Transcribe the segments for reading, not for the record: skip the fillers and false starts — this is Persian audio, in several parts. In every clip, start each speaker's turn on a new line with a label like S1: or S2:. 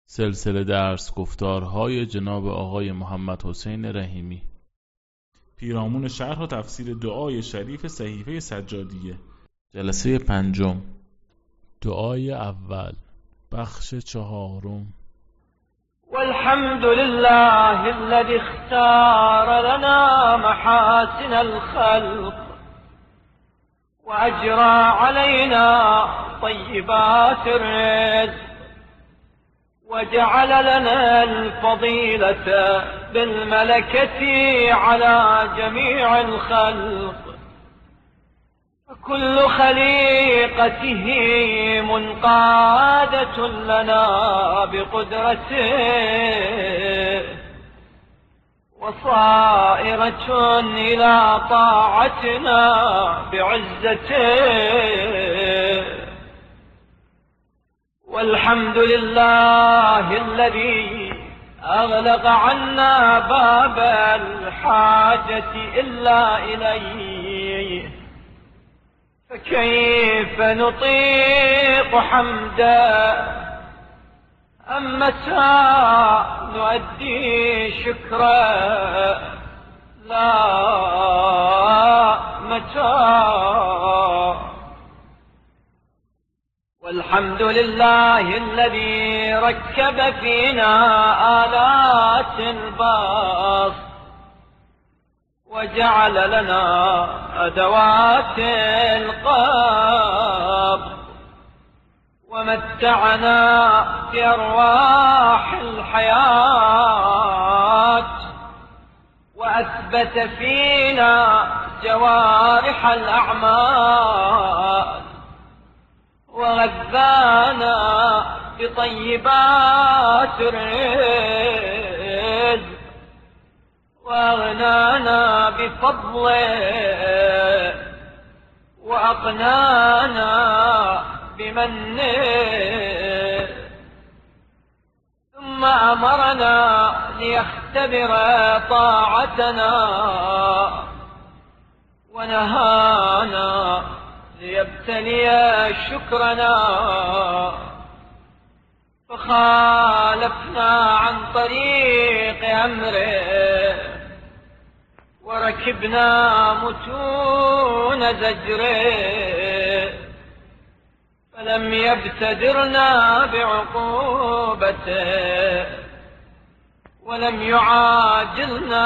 S1: سلسله درس گفتارهای جناب آقای محمد حسین رحیمی،
S2: پیرامون شرح و تفسیر دعای شریف صحیفه سجادیه،
S1: جلسه 5. دعای اول، بخش 4.
S3: والحمد لله الذي اختار لنا محاسن الخلق وأجرى علينا طيبات الرزق وجعل لنا الفضيلة بالملكة على جميع الخلق، فكل خليقته منقادة لنا بقدرته وصائرة إلى طاعتنا بعزته. والحمد لله الذي أغلق عنا باب الحاجة إلا إليه، فكيف نطيق حمدا أم متى نؤدي شكرا؟ لا متى. والحمد لله الذي ركب فينا آلات البسط وجعل لنا أدوات القبض ومتعنا بأرواح الحياة وأثبت فينا جوارح الأعمال وغذانا بطيبات الرزق وأغنانا بفضله وأقنانا بمنه، ثم أمرنا ليختبر طاعتنا ونهانا ليبتلي شكرنا، فخالفنا عن طريق أمره وركبنا متون زجره، فلم يبتدرنا بعقوبته ولم يعاجلنا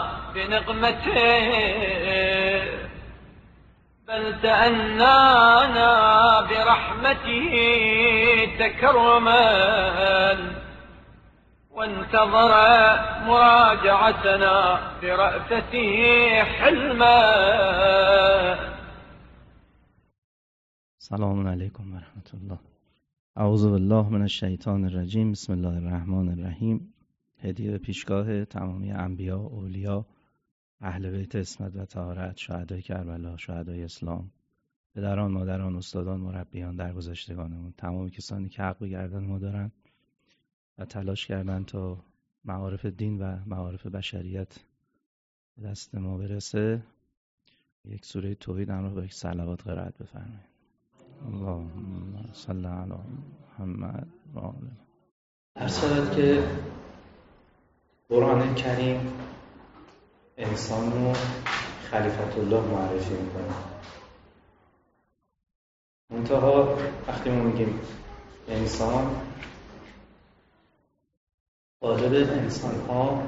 S3: بنقمته، بل تأنانا برحمته تكرما وانتظر مراجعتنا برأفته حلما.
S4: سلام علیکم و رحمت الله. اعوذ بالله من الشیطان الرجیم. بسم الله الرحمن الرحیم. هدیه به پیشگاه تمامی انبیا، اولیا، اهل بیت عصمت و طهارت، شهدای کربلا، شهدای اسلام، پدران، مادران، استادان، مربیان، درگذشتگانمون، تمام کسانی که حق به گردن ما دارن و تلاش کردن تا معارف دین و معارف بشریت به دست ما برسه. یک سوره توحید همراه با یک صلوات قرائت بفرمایید. اللهم صل علی محمد و آله.
S5: هر شود که قرآن کریم انسان رو خلیفت الله معرفی میکنه، منتها وقتی ما میگیم انسان، غالب انسان ها،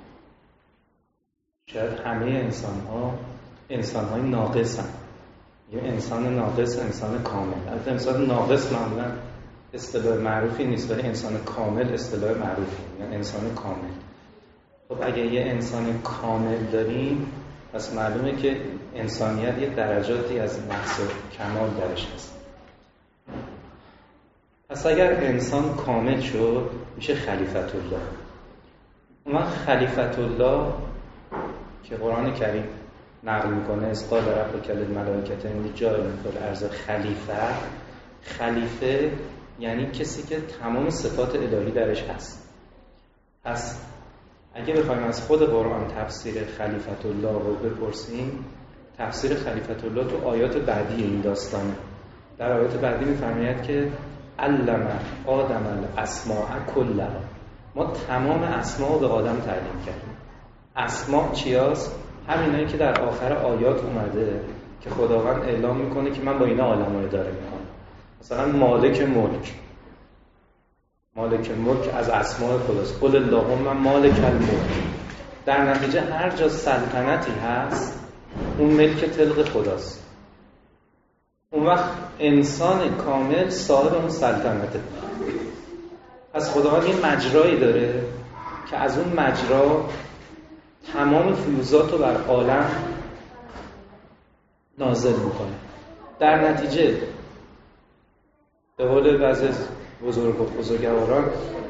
S5: شاید همه انسان های ناقص هم. انسان ناقص، انسان کامل. البته انسان ناقص معمولا اصطلاح معروفی نیست، ولی انسان کامل اصطلاح معروفی، یعنی انسان کامل. خب اگه یه انسان کامل داریم، پس معلومه که انسانیت یه درجاتی از نقص و کمال درش هست. پس اگر انسان کامل شد میشه خلیفت الله. اون خلیفت الله که قرآن کریم نقل میکنه، از قال ربک للملائکة انی جاعل فی الارض خلیفه یعنی کسی که تمام صفات الهی درش هست. پس اگه بخوایم از خود قرآن تفسیر خلیفت الله رو بپرسیم، تفسیر خلیفت الله تو آیات بعدی این داستانه. در آیات بعدی می‌فرماید که علم آدم الاسماء کلها. ما تمام اسماء رو به آدم تعلیم کردیم. اسماء چیاست؟ همینایی که در آخر آیات اومده که خداوند اعلام میکنه که من با اینا عالم رو اداره میکنم. مثلا مالک ملک. مالک ملک از اسماء خداست. قل اللهم مالک الملک. در نتیجه هر جا سلطنتی هست اون ملک طلق خداست. اون وقت انسان کامل صاحب اون سلطنته. پس خداوند یه مجرایی داره که از اون مجرا تمام فیوزات رو بر عالم نازل میکنه. در نتیجه به قول بعضی بزرگواران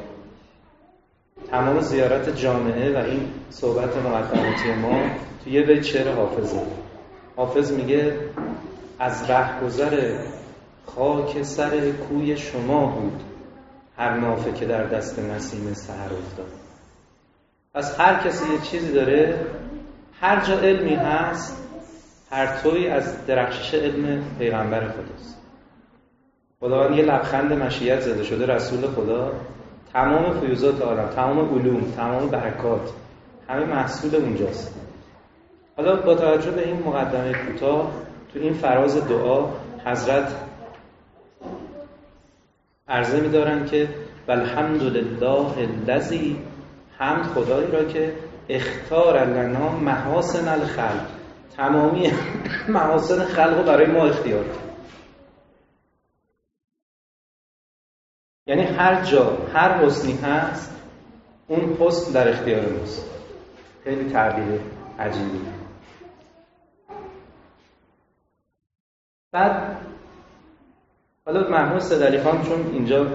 S5: تمام زیارت جامعه و این صحبت مقدماتی ما تو یه بیت شعر حافظه. حافظ میگه از رهگذر خاک سر کوی شما بود هر نافه که در دست نسیم سحر افتاد. پس هر کسی یه چیزی داره، هر جا علمی هست پرتویی از درخشش علم پیغمبر خداست. خداوند یه لبخند مشیت زده شده رسول خدا، تمام فیوزات عالم، تمام علوم، تمام برکات همه محصول اونجاست. حالا با توجه به این مقدمه کوتاه تو این فراز دعا حضرت عرضه می‌دارن که والحمدلله الذی، حمد خدایی را که اختار لنا محاسن الخلق، تمامی محاسن خلق رو برای ما اختیار کرد. یعنی هر جا هر حسنی هست اون حسن در اختیار ماست. خیلی تعبیر عجیبی. بعد حالا محمود سیدعلی خان چون اینجا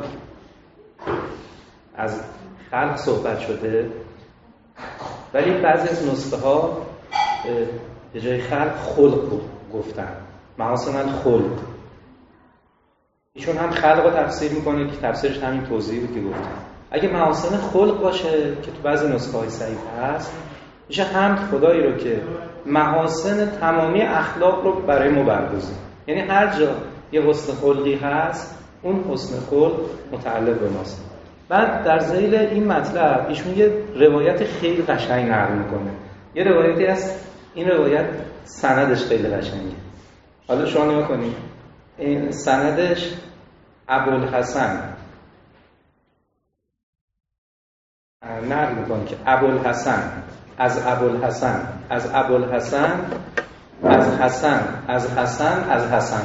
S5: از خلق صحبت شده، ولی بعضی از نسخه ها به جای خلق خلق گفتن، محاسن الخلق. ایشون هم خلق رو تفسیر میکنه که تفسیرش همین توضیحی بود که گفتم. اگه محاسن خلق باشه که تو بعضی نسخه های صحیح هست، میشه حمد خدایی رو که محاسن تمامی اخلاق رو برای ما برگزید. یعنی هر جا یه حسن خلقی هست اون حسن خلق متعلق به ماست. بعد در ذیل این مطلب ایشون یه روایت خیلی قشنگ نقل میکنه. یه روایتی هست، این روایت سندش خیلی قشنگه. حالا شما نگاه کنید، این سندش ابوالحسن نقل میکنه که ابوالحسن از ابوالحسن از ابوالحسن از حسن از حسن از حسن.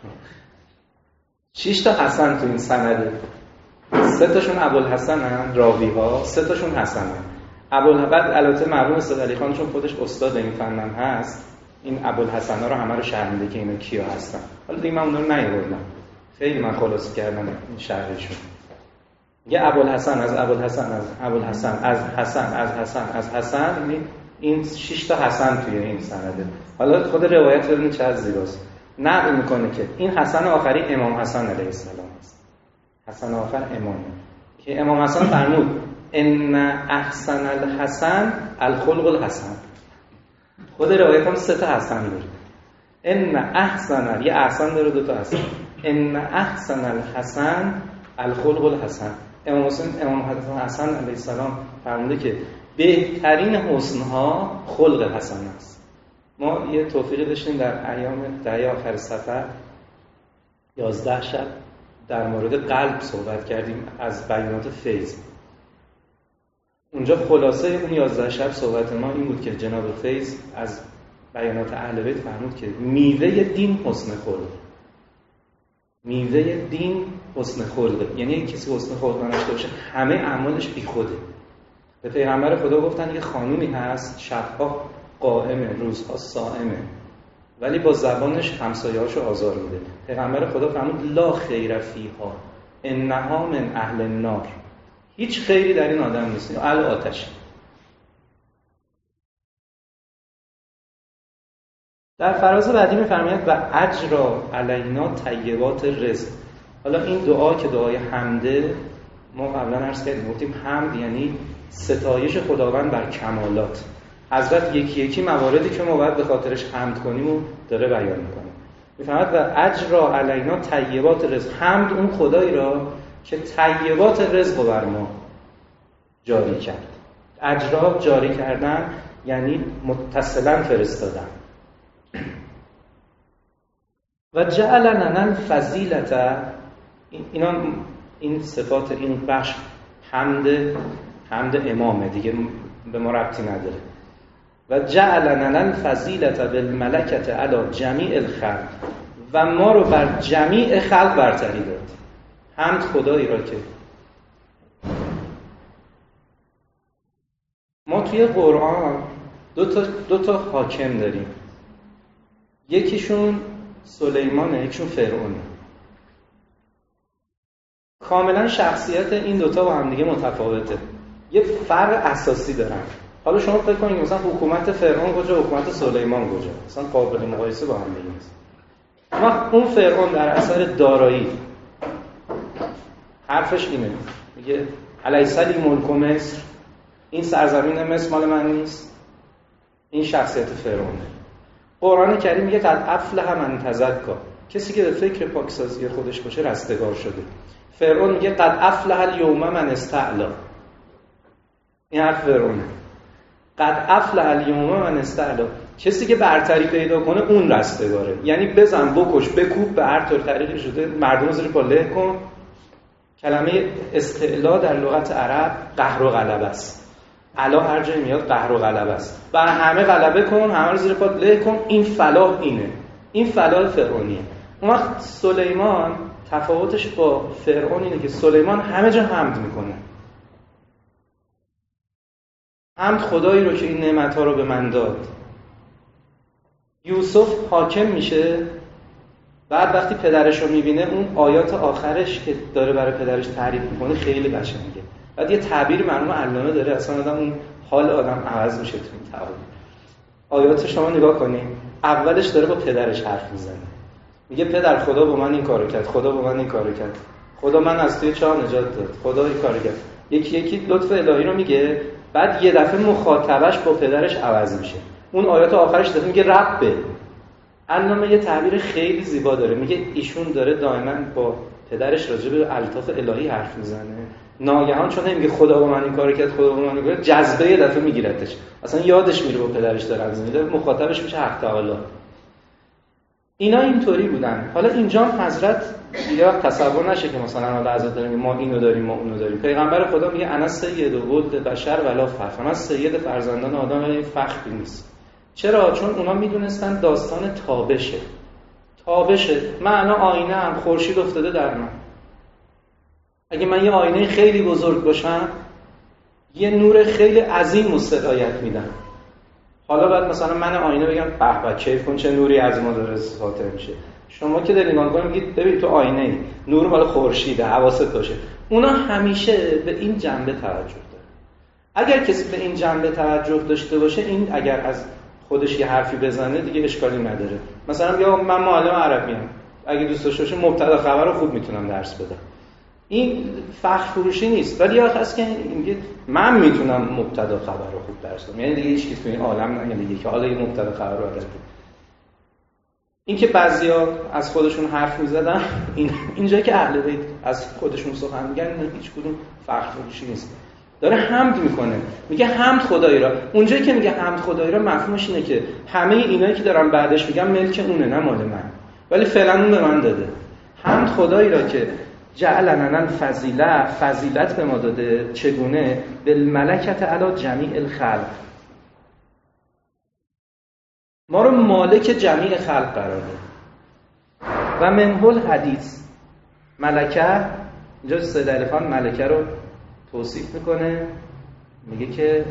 S5: 6 تا حسن تو این سنده، 3 تاشون ابوالحسن هستن راوی ها، 3 تاشون حسن هستن. ابوالحسن البته مرحوم سیدعلی خان چون خودش استاد این فنن هست، این ابوالحسن ها رو همه رو شرح میده که اینا کیا هستن. حالا دیگه من اونا رو نیاوردم، خیلی من خلاصه کردم این شرحشون. یه ابوالحسن از ابوالحسن از ابوالحسن از حسن از حسن از حسن، این 6 تا حسن توی این سنده. حالا خود روایت ببینید چه از زیباست. نقل میکنه که این حسن آخری امام حسن علیه السلام است. حسن آخر امامه که امام حسن فرمود ان احسن الحسن الخلق الحسن. خود روایت هم 3 تا حسن داره. ان احسن، یه احسن داره 2 تا حسن. ان احسن الحسن الخلق الحسن. امام حسن علیه السلام فرموده که بهترین حسنها خلق حسن است. ما یه توفیقی داشتیم در ایام دهه آخر سفر 11 شب در مورد قلب صحبت کردیم از بیانات فیض. اونجا خلاصه اون 11 شب صحبت ما این بود که جناب فیض از بیانات اهل بیت فرمود که میوه دین حسن خلق. میوه دین حسن خلق، یعنی کسی حسن خلق نداشته باشه همه اعمالش بیخوده. به پیغمبر خدا گفتن یه خانومی هست شبها قائمه روزها صائمه ولی با زبانش همسایه‌هاشو آزار میده. پیغمبر خدا فرمود لا خیر فیها انها من اهل النار. هیچ خیری در این آدم نیست، اهل آتش. در فراز بعدی می‌فرماید و اجرا علینا طیبات رزق. حالا این دعا که دعای حمده، ما قبلا عرض کردیم گفتیم حمد یعنی ستایش خداوند بر کمالات. حضرت یکی یکی مواردی که ما باید به خاطرش حمد کنیم و داره بیان میکنه. میفهمد و اجرا علینا طیبات رزق، حمد اون خدایی را که طیبات رزق رو بر ما جاری کرد. اجرا جاری کردن یعنی متصلا فرستادن. و جعل لنا الفضیلت، این صفات این بخش حمد امامه دیگه، به ما ربطی نداره. و جعل لنا الفضیلت بالملکت علی جمیع الخلق، و ما رو بر جمیع خلق برتری داد. حمد خدایی را که ما توی قرآن دو تا حاکم داریم، یکیشون سلیمانه، یکیشون فرعونه. کاملا شخصیت این دوتا با هم دیگه متفاوته، یه فرق اساسی دارن. حالا شما فکر کنید مثلا حکومت فرعون کجا، حکومت سلیمان کجا، مثلا قابل مقایسه با هم دیگه نیست. اما اون فرعون در اثر دارایی حرفش اینه، میگه الیس لی ملک مصر، این سرزمین مصر مال من نیست. این شخصیت فرعونه. قرآن کریم میگه قد افلح من تزکا، کسی که به فکر پاکسازی خودش باشه رستگار شده. فرعون میگه قد افلح الیوم من استعلا، این حرف فرعونه. قد افلح الیوم من استعلا، کسی که برتری پیدا کنه اون رستگاره. یعنی بزن بکش بکوب به هر طور طریقی شده مردم رو زیر پا له کن. کلمه استعلا در لغت عرب قهر و غلبه است. علا هر جایی میاد قهر و غلبه است. بر همه غلبه کن، همه رو زیر پا له کن. این فلاح اینه، این فلاح فرعونیه. اون وقت سلیمان تفاوتش با فرعون اینه که سلیمان همه جا حمد میکنه. حمد خدایی رو که این نعمت‌ها رو به من داد. یوسف حاکم میشه، بعد وقتی پدرش رو میبینه اون آیات آخرش که داره برای پدرش تعریف میکنه خیلی قشنگه. بعد یه تعبیر مرحوم علامه داره، اصلا آدم اون حال آدم عوض میشه تو این تعبیر. آیات شما نگاه کنید، اولش داره با پدرش حرف میزنه، میگه پدر خدا با من این کارو کرد، خدا با من این کارو کرد، خدا من از توی چاه نجات داد، خدا این کارو کرد. یکی لطف الهی رو میگه، بعد یه دفعه مخاطبش با پدرش عوض میشه. اون آیات آخرش داره میگه ربه. علامه یه تعبیر خیلی زیبا داره، میگه ایشون داره دائما با پدرش راجع به الطاف الهی حرف میزنه، ناگهان چون نمیگه خدا با من این کارو کرد، خدا با من این کارو، جذبه یه دفعه میگیرتش، اصلا یادش میره با پدرش داره حرف میزنه، مخاطبش میشه حق تعالی. اینا اینطوری بودن. حالا اینجا حضرت دیگه تصور نشه که مثلا حالا حضرت داریم ما اینو داریم ما اونو داریم. پیغمبر خدا میگه انا سید ولد بشر ولا فخر، من سید فرزندان آدم ولی فخری نیست. چرا؟ چون اونا میدونستن داستان تابشه. من الان آینه ام، خورشید افتاده در من. اگه من یه آینه خیلی بزرگ باشم یه نور خیلی عظیم رو سرایت میدم. حالا بعد مثلا من آینه بگم به به کیف کن چه نوری از ما داره ساطع میشه. شما که دارین نگاه کنید میگید ببین تو آینه ای، نور مال خورشیده، حواست باشه. اونا همیشه به این جنبه توجه داره. اگر کسی به این جنبه توجه داشته باشه، این اگر از خودش یه حرفی بزنه دیگه اشکالی نداره. مثلا بیا من معلم عربیم، اگه دوست داشته باشه مبتدا خبر رو خوب میتونم درس بدم. این فخر فروشی نیست، ولی آخه است که میگه من میتونم مبتدا خبر رو خوب درس بدم. یعنی دیگه هیچ کس تو این عالم نمیگه که حالا این مبتدا خبر رو درس بده. این که بعضیا از خودشون حرف میزدن، اینجایی که اهل بیت از خودشون سخن میگن، هیچ کدوم فخر فروشی نیست. داره حمد میکنه، میگه حمد خدایی را. اونجایی که میگه حمد خدایی را مفهومش اینه که همه اینایی که دارن بعدش میگم ملک اونه، نه مال من، ولی فعلا اون به من داده. حمد خدایی را که جعل لنا الفضیله، فضیلت به ما داده. چگونه؟ بالملکت علی جمیع الخلق، ما رو مالک جمیع خلق قرار داد. و منه الحدیث، ملکه اینجا سید الفان ملکه رو توصیف میکنه، میگه که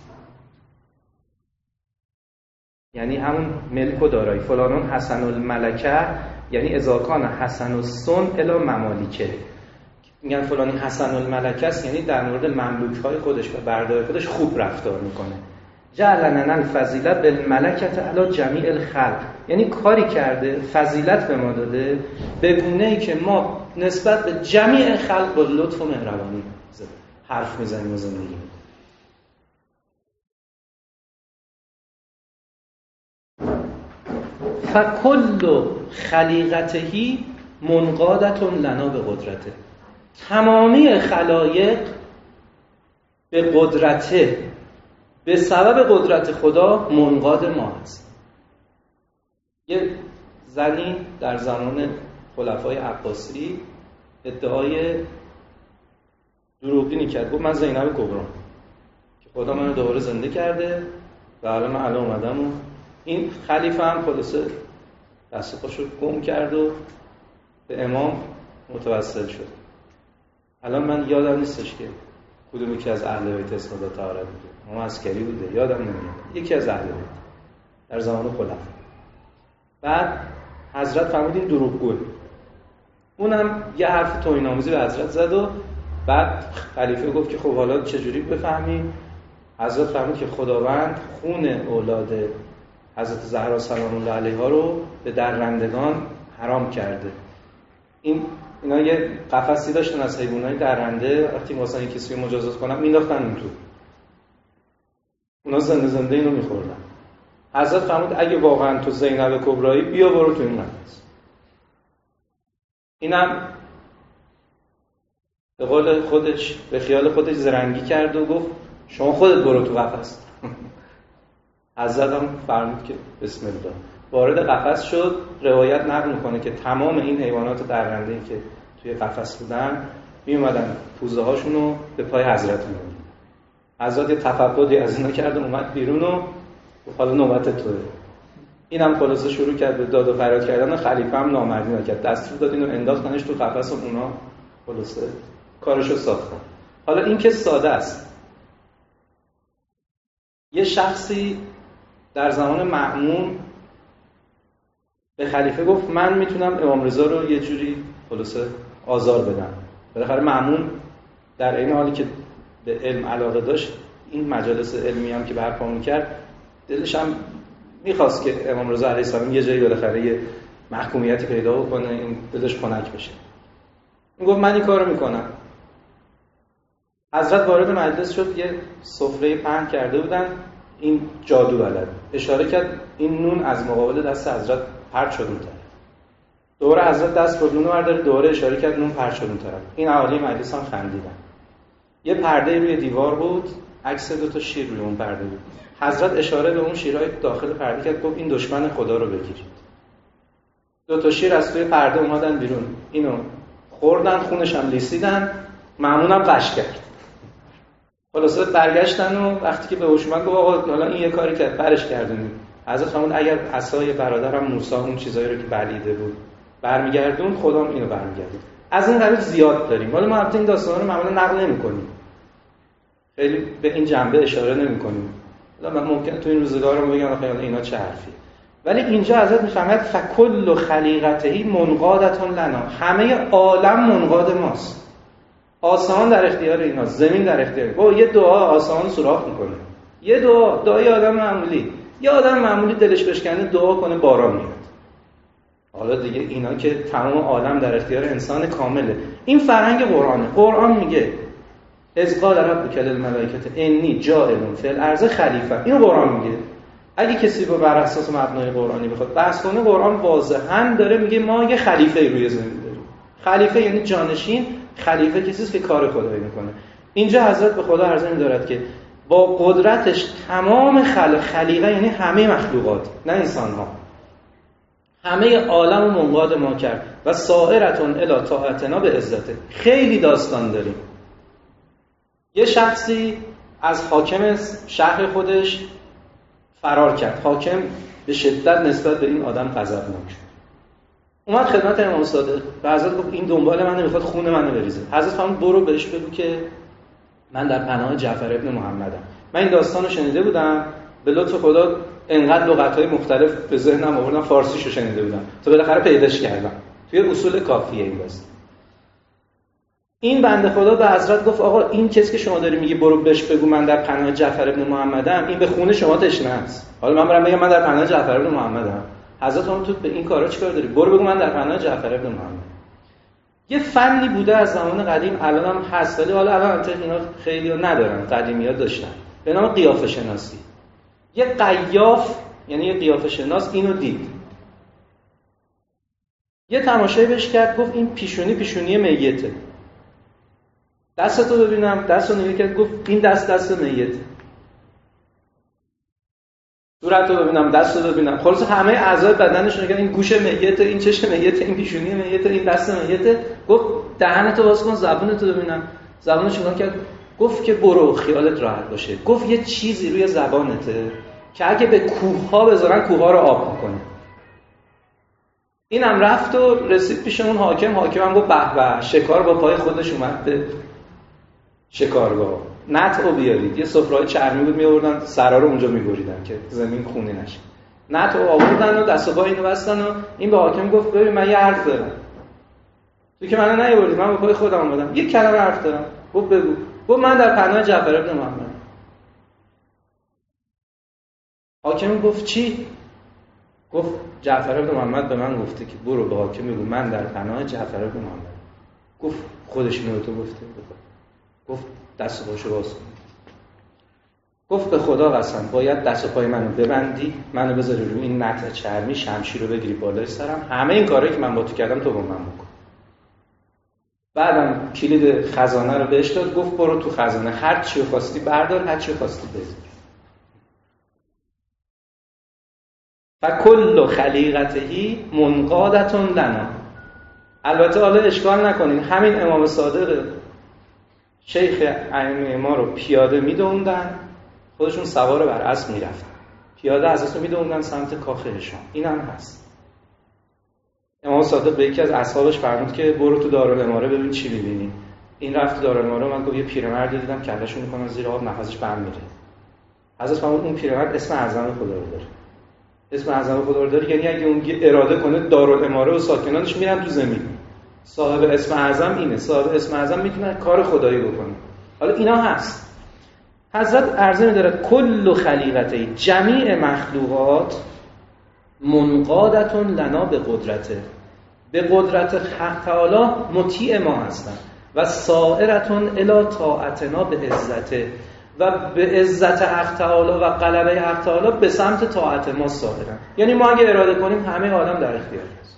S5: یعنی همون ملک و دارایی. فلانون حسن الملکه، یعنی اذا کان حسن الصن الی ممالکه. میگن فلانی حسن الملکه است، یعنی در مورد مملوک‌های خودش و برده‌های خودش خوب رفتار میکنه. جعل لنا الفضیله بالملکت علی جمیع الخلق، یعنی کاری کرده، فضیلت به ما داده به گونه‌ای که ما نسبت به جمیع خلق با لطف و مهربانی حرف میزنیم و زندگی میکنیم. فکل خلیقته منقادة لنا به قدرته. تمامی خلایق به قدرته، به سبب قدرت خدا منقاد ما هست. یه زنی در زمان خلفای عباسی ادعای دروغینی کرد، گفت من زینب کبرام که خدا منو دوباره زنده کرده و الان من اومدم. و این خلیفه هم خلاصه دست پاشو گم کرد و به امام متوسل شد. الان من یادم نیستش که کدوم یکی از اهل بیت اسم الله تعالی بوده، امام عسکری بوده، یادم نمیاد، یکی از اهل بیت در زمان خلفا. بعد حضرت فرمود این دروغگوه. اونم یه حرف توهین‌آمیزی به حضرت زد و بعد خلیفه گفت که خب حالا چجوری بفهمیم؟ حضرت فرمود که خداوند خون اولاد حضرت زهرا سلام الله علیها رو به درندگان حرام کرده. اینا یه قفسی داشتن از حیوانات درنده، وقتی مثلا کسی رو مجازات کنن مینداختن اون تو، اونا زنده زنده اینو میخوردن. حضرت فرمود اگه واقعا تو زینب کبرایی بیا برو تو این قفس. اینم به قول خودش، به خیال خودش زرنگی کرد و گفت شما خودت برو تو قفس. حضرت هم فرمود که بسم الله. وارد قفس شد. روایت نقل میکنه که تمام این حیوانات درنده‌ای که توی قفس بودن می اومدن پوزه هاشون رو به پای حضرت می‌بردن. حضرت یه تفقدی از اینا کرد و اومد بیرون و حالا نوبت توه. اینم خلاصه شروع کرد به داد و فریاد کردن. خلیفه هم نامردی نکرد، دستور داد اینو انداختنش تو قفس و اونا خلاصه کارشو ساختن. حالا این که ساده است. یه شخصی در زمان مأمون به خلیفه گفت من میتونم امام رضا رو یه جوری خلاصه آزار بدم. بالاخره مأمون در این حالی که به علم علاقه داشت، این مجالس علمی هم که برپا می‌کرد، دلش هم می‌خواست که امام رضا علیه السلام یه جایی بالاخره یه محکومیتی پیدا کنه، این دلش خنک بشه. میگفت من این کارو میکنم. حضرت وارد مجلس شد، یه سفره پهن کرده بودن، این جادو بلد اشاره کرد این نون از مقابل دست حضرت پرت شد اون طرف. دوباره حضرت دست برد نون رو برداره، دوباره اشاره کرد نون پرت شد اون طرف. این اهالی مجلس هم خندیدن. یه پرده روی دیوار بود، عکس 2 تا شیر روی اون پرده بود. حضرت اشاره به اون شیرهای داخل پرده کرد، گفت این دشمن خدا رو بگیرید. 2 تا شیر از توی پرده اومدن بیرون، اینو خوردن، خونش هم لیسیدن. مأمون هم قش کرد. خلاصه برگشتن و وقتی که به هوش اومد گفت آقا حالا این یه کاری کرد، برش کردونید. حضرت فرمود اگر عصای برادرم موسی اون چیزایی رو که بلیده بود برمیگردون، خودم اینو برمیگردون. از این قبیل زیاد داریم. ولی ما البته این داستانا رو معمولا نقل نمی‌کنیم، خیلی به این جنبه اشاره نمی‌کنیم. حالا ممکنه تو این روزگار رو بگن آخه اینا چه حرفی. ولی اینجا حضرت می‌فرماید فکل خلیقته منقادة لنا، همه عالم منقاد ماست. آسمان در اختیار ایناست، زمین در اختیار. با یه دعا آسمان سوراخ میکنه. یه دعای آدم معمولی، یه آدم معمولی دلش بشکنه دعا کنه باران میاد. حالا دیگه اینا که تمام عالم در اختیار انسان کامله. این فرهنگ قرآنه. قرآن میگه اذ قال ربک للملائکه انی جاعل فی الارض خلیفه. اینو قرآن میگه. اگه کسی با بر اساس مبنای قرآنی بخواد بحث کنه، قرآن واضحاً داره میگه ما یه خلیفه روی زمین داریم. خلیفه یعنی جانشین. خلیفه کسی است که کار خدایی میکنه. اینجا حضرت به خدا عرضه می‌دارد که با قدرتش تمام خلیقه، یعنی همه مخلوقات، نه انسان‌ها، همه عالم رو منقاد ما کرد و سائرتون الی طاعتنا به عزته. خیلی داستان داریم. یه شخصی از حاکم شهر خودش فرار کرد. حاکم به شدت نسبت به این آدم غضبناک شد. اومد خدمت امام صادق و حضرت گفت این دنبال منه، میخواد خون منو بریزه. حضرت فرمود برو بهش بگو که من در پناه جعفر ابن محمدم. من این داستانو شنیده بودم، به لطف خدا انقدر لغت‌های مختلف به ذهنم آوردم، فارسیشو شنیده بودم تا بالاخره پیداش کردم توی اصول کافیه این داستان. این بنده خدا به حضرت گفت آقا این کسی که شما داری میگی برو بهش بگو من در پناه جعفر ابن محمدم، این به خون شما تشنه است. حالا من برام بگم من در پناه جعفر ابن محمدم. حضرت هم تو به این کارا چیکار داری؟ برو بگو من در پناه جعفر ابن محمد. یه فنی بوده از زمان قدیم، الان هم هست، ولی حالا الان اینا خیلی ندارن، قدیمی‌ها داشتن، به نام قیافه شناسی. یه قیاف یعنی یه قیافه شناس اینو دید. یه تماشایی بهش کرد، گفت این پیشونی میته. دستتو ببینم، دستو نگاه کرد، گفت این دست میته. صورتو ببینم، دستو ببینم، خلاص همه اعضای بدنش نگاه، این گوش میته، این چشم میته، این پیشونی میته، این دست میته. گفت دهنتو باز کن، زبونتو ببینم. زبونش نگاه کرد، گفت که برو خیالت راحت باشه. گفت یه چیزی روی زبانته که اگه به کوه‌ها بذارن کوه‌ها رو آب میکنه. اینم رفت و رسید پیش اون حاکم هم گفت به به، شکار با پای خودش اومد به شکارگاه. نطعو بیارید. یه سفره‌های چرمی بود میآوردن، سرا رو اونجا می‌بریدن که زمین خونی نشه. نطعو آوردن و دست و پای اینو بستن و این به حاکم گفت ببین من یه حرف دارم. تو که منو نیاوردی، من با پای خودم اومدم. یه کلمه حرف دارم. گفت بگو. گفت من در پناه جعفر بن محمد. حاکم گفت چی؟ گفت جعفر بن محمد به من گفته که برو به حاکم بگو من در پناه جعفر بن محمد. گفت خودش اینو به تو گفته؟ گفت دست و پاشو باز کن. گفت به خدا قسم باید دست و پای منو ببندی، منو بذاری روی این نطع چرمی، شمشیر رو بگیری بالای سرم، همه این کارهایی که من با تو کردم تو با من بکن. بعدم کلید خزانه رو بهش داد، گفت برو تو خزانه هر چی خواستی بردار، هر چی خواستی بذار. فکل خلیقته منقادة لنا. البته حالا اشکال نکنین، همین امام صادق شیخ ائمه ما رو پیاده میدوندن، خودشون سوار بر اسب میرفتن، پیاده از اسب میدوندن سمت کاخ هشام. این هم هست. امام صادق به یکی از اصحابش فرمود که برو تو دارالاماره ببین چی می‌بینی. این رفت تو دارالاماره، من گفت یه پیرمردی دیدم کله‌شو می‌کنن زیر آب، نفسش بند میره. حضرت فرمود اون پیرمرد اسم اعظم خدا رو داره. اسم اعظم خدا رو داره، یعنی اگه اون اراده کنه دارالاماره و ساکنانش میرن تو زمین. صاحب اسم اعظم اینه، صاحب اسم اعظم میتونه کار خدایی بکنه. حالا اینا هست. حضرت عرضه می‌دارد کل خلیقته، جمیع مخلوقات منقادة لنا به قدرته، به قدرت حق تعالی مطیع ما هستند و سائرتون الی طاعتنا به عزته، و به عزت حق تعالی و غلبه حق تعالی به سمت طاعت ما سائرن. یعنی ما اگه اراده کنیم همه عالم در اختیار است.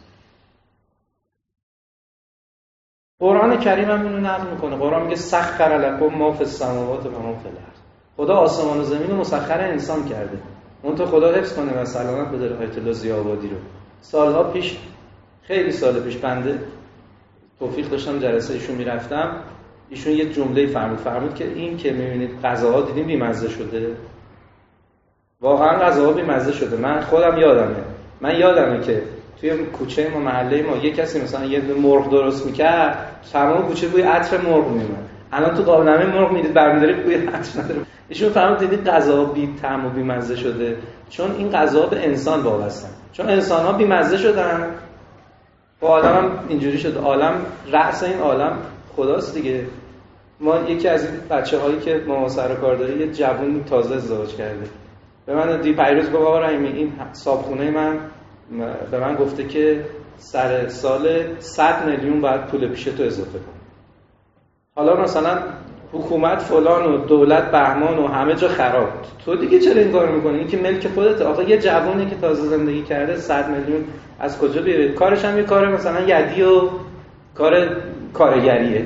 S5: قرآن کریم هم اینو نقل میکنه. قرآن میگه سخر لکم ما فی السماوات و ما فی الارض. خدا آسمان و زمین رو مسخر انسان کرده. اون تو خدا حفظ کنه و سلامت بده آیت الله ضیاءآبادی رو. سالها پیش، خیلی سال پیش، بنده توفیق داشتم جلسه ایشون میرفتم، ایشون یه جمله فرمود که این که میبینید غذاها دیدیم بی‌مزه شده، واقعا غذاها بی‌مزه شده. من خودم یادمه که توی کوچه ما، محله ما، یه کسی مثلا یه مرغ درست میکرد، تمام کوچه بوی عطر مرغ میومد. الان تو قابلمه مرغ میدید برمی‌دارید بوی عطر نداره. ایشون فرمود دیدید غذاها بی طعم و بی‌مزه شده چون این غذاها به انسان وابستن، چون انسان‌ها بی‌مزه شدن و عالم هم اینجوری شد. عالم رأس این عالم خداست دیگه. ما یکی از این بچه‌هایی که ما سر کار داره یه جوون تازه ازدواج کرده، به من پیروز گفت آقا رحیمی این صاحبخونه من به من گفته که سر سال 100 میلیون باید پول پیش تو اضافه کن. حالا مثلا حکومت فلان و دولت بهمان و همه جا خراب، تو دیگه چرا این کارو میکنی؟ این که ملک خودته. آقا یه جوونی که تازه زندگی کرده 100 میلیون از کجا بیاره؟ کارش هم یه کار مثلا یدی و کارگریه.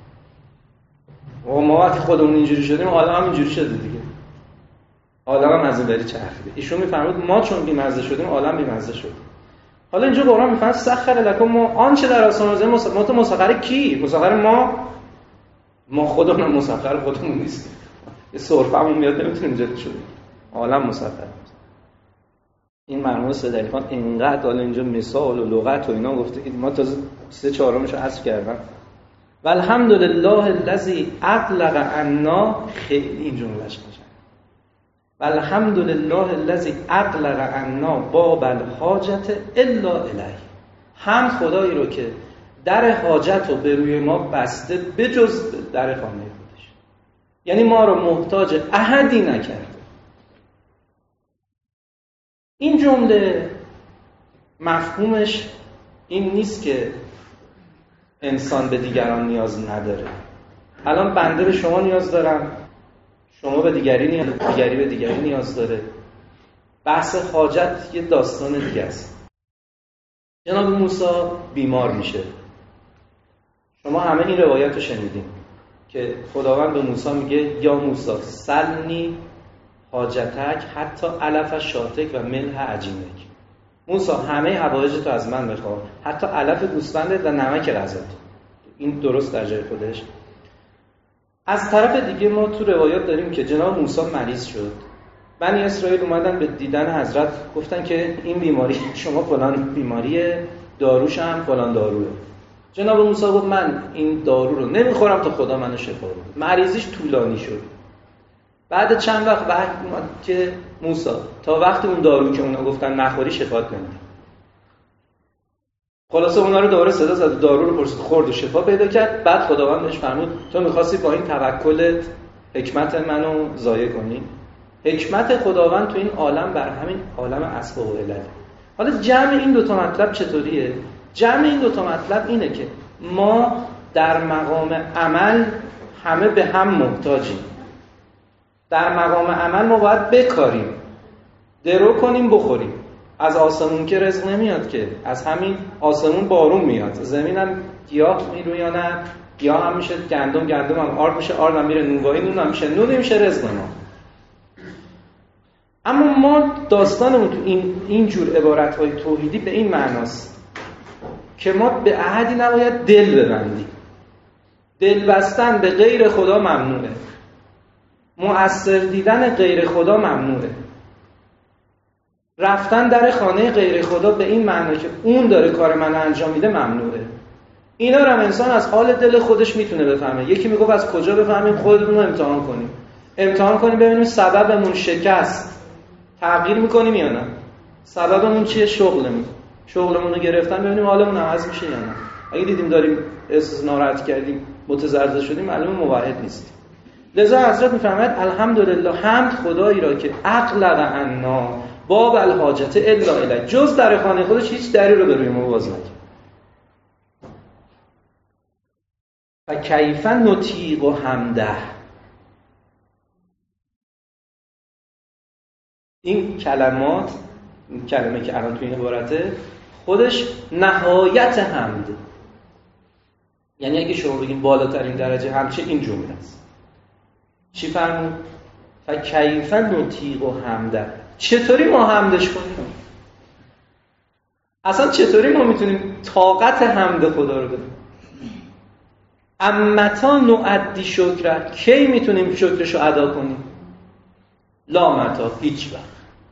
S5: و ما وقتی خودمون اینجوری شدیم عالم هم اینجوری شده دیگه. عالم هم از این بری چرخیده. ایشون میفرمود ما چون بی‌مزه شدیم عالم بی‌مزه شد. حالا اینجا قرآن میفرماد سخر لکم ما آنچه در آسمان و زمین مسخر کی؟ مسخر ما خودمون مسخر خودمون نیستیم. یه سرفه‌مون میاد نمیتونیم جلوش شدیم. عالم مسخر. این مرحوم سیدعلی خان اینقدر حالا اینجا مثال و لغت و اینا گفته که ما تازه 3/4 رو حذف کردم. والحمدلله الذی اطلق عنا، خیلی این جملهش میشه. والحمدلله الذی اطلق عنا باب الحاجت الا الیه. حمد خدایی رو که در حاجت رو به روی ما بسته بجز در خانه خودش، یعنی ما رو محتاج احدی نکرده. این جمله مفهومش این نیست که انسان به دیگران نیاز نداره. الان بنده به شما نیاز دارم، شما به دیگری به دیگری نیاز داره. بحث حاجت یه داستان دیگه است. جناب موسی بیمار میشه. شما همه این روایت رو شنیدین که خداوند به موسی میگه یا موسی سلنی حاجتک حتی علف شاتک و ملح عجینک. موسی همه حوایجتو از من بخواه، حتی علف گوسفندت و نمک غذات. این درست در جای خودش. از طرف دیگه ما تو روایات داریم که جناب موسی مریض شد. بنی اسرائیل اومدن به دیدن حضرت، گفتن که این بیماری شما فلان بیماریه، داروش هم فلان داروه. جناب موسی گفت من این دارو رو نمیخورم تا خدا منو شفا بده. مریضیش طولانی شد. بعد چند وقت بعد اومد که موسی تا وقتی اون دارو که اونا گفتن نخوری شفات نمیده. خلاصه اونا رو دوباره صدا زد، دارو رو پرسید، خورد و شفا پیدا کرد. بعد خداوند بهش فرمود تو می‌خواستی با این توکلت حکمت منو ضایع کنی؟ حکمت خداوند تو این عالم بر همین عالم اسباب و علل. حالا جمع این دو تا مطلب چطوریه؟ جمع این دو تا مطلب اینه که ما در مقام عمل همه به هم محتاجیم. در مقام عمل ما باید بکاریم، درو کنیم، بخوریم. از آسمون که رزق نمیاد که، از همین آسمون بارون میاد. زمین هم گیاه میرویاند، گیاه هم میشه گندم، گندم هم آرد میشه، آرد هم میره نونوایی، نون هم میشه نون، میشه رزق ما. اما ما داستانمون تو این جور عبارت‌های توحیدی به این معناست که ما به احدی نباید دل ببندیم. دل بستن به غیر خدا ممنوعه. مؤثر دیدن غیر خدا ممنوعه. رفتن در خانه غیر خدا به این معنی که اون داره کار من انجام میده ممنوعه. اینا رو هم انسان از حال دل خودش میتونه بفهمه. یکی میگه از کجا بفهمیم؟ خودمون رو امتحان کنیم. امتحان کنیم ببینیم سببمون شکست تغییر میکنیم یا نه. سببمون چیه؟ شغلمون رو گرفتن ببینیم حالمون عوض میشه یا نه. اگه دیدیم داریم احساس ناراحت کردیم، متزلزل شدیم، معلومه موحد نیستیم. لذا حضرت میفرماید الحمدلله، حمد خدایی را که اغلق عنا باب الحاجت الا الیه، جز در خانه خودش هیچ دری رو به روی ما باز نکرد. و کیف نطیق و حمده، این کلمات، این کلمه که الان توی این عبارته خودش نهایت حمد. یعنی اگه شما بگیم بالاترین درجه حمد چه، این جمله است. چی فرمود؟ فکیف نطیق و حمده، چطوری ما حمدش کنیم؟ اصلا چطوری ما میتونیم طاقت حمد خدا رو بدیم؟ امتا نؤدی شکر، کی میتونیم شکرشو ادا کنیم؟ لا متا، هیچ وقت.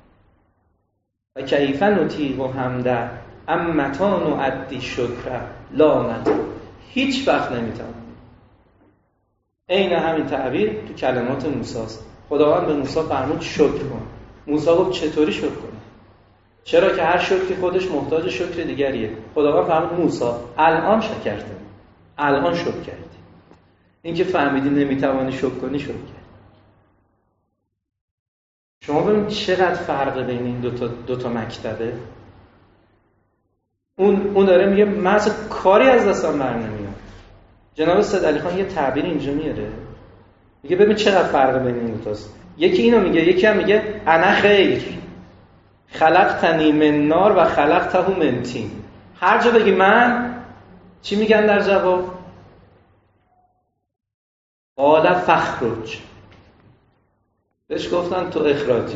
S5: فکیف نطیق و حمده امتا نؤدی شکر لا متا، هیچ وقت نمیتونیم. عین همین تعبیر تو کلمات موسی است. خداوند به موسی فرمود شکر کن. موسی گفت چطوری شکر کنم؟ چرا که هر شکری خودش محتاج شکر دیگریه. خداوند فرمود موسی الان شکرته، الان شکر کردی. این که فهمیدی نمیتوانی شکر کنی، شکر کردی. شما ببینید چقدر فرق بین این دو تا مکتبه. اون داره میگه من اصلا کاری از دستم بر نمیاد. جناب سید علی خان یه تعبیر اینجا میاره، میگه ببین چقدر فرق بین این دو تاست. یکی اینو میگه، یکی هم میگه انا خیر خلقتنی من نار و خلقته من طین. هر جا بگی من، چی میگن در جواب؟ قال فخرج. بهش گفتن تو اخراجی.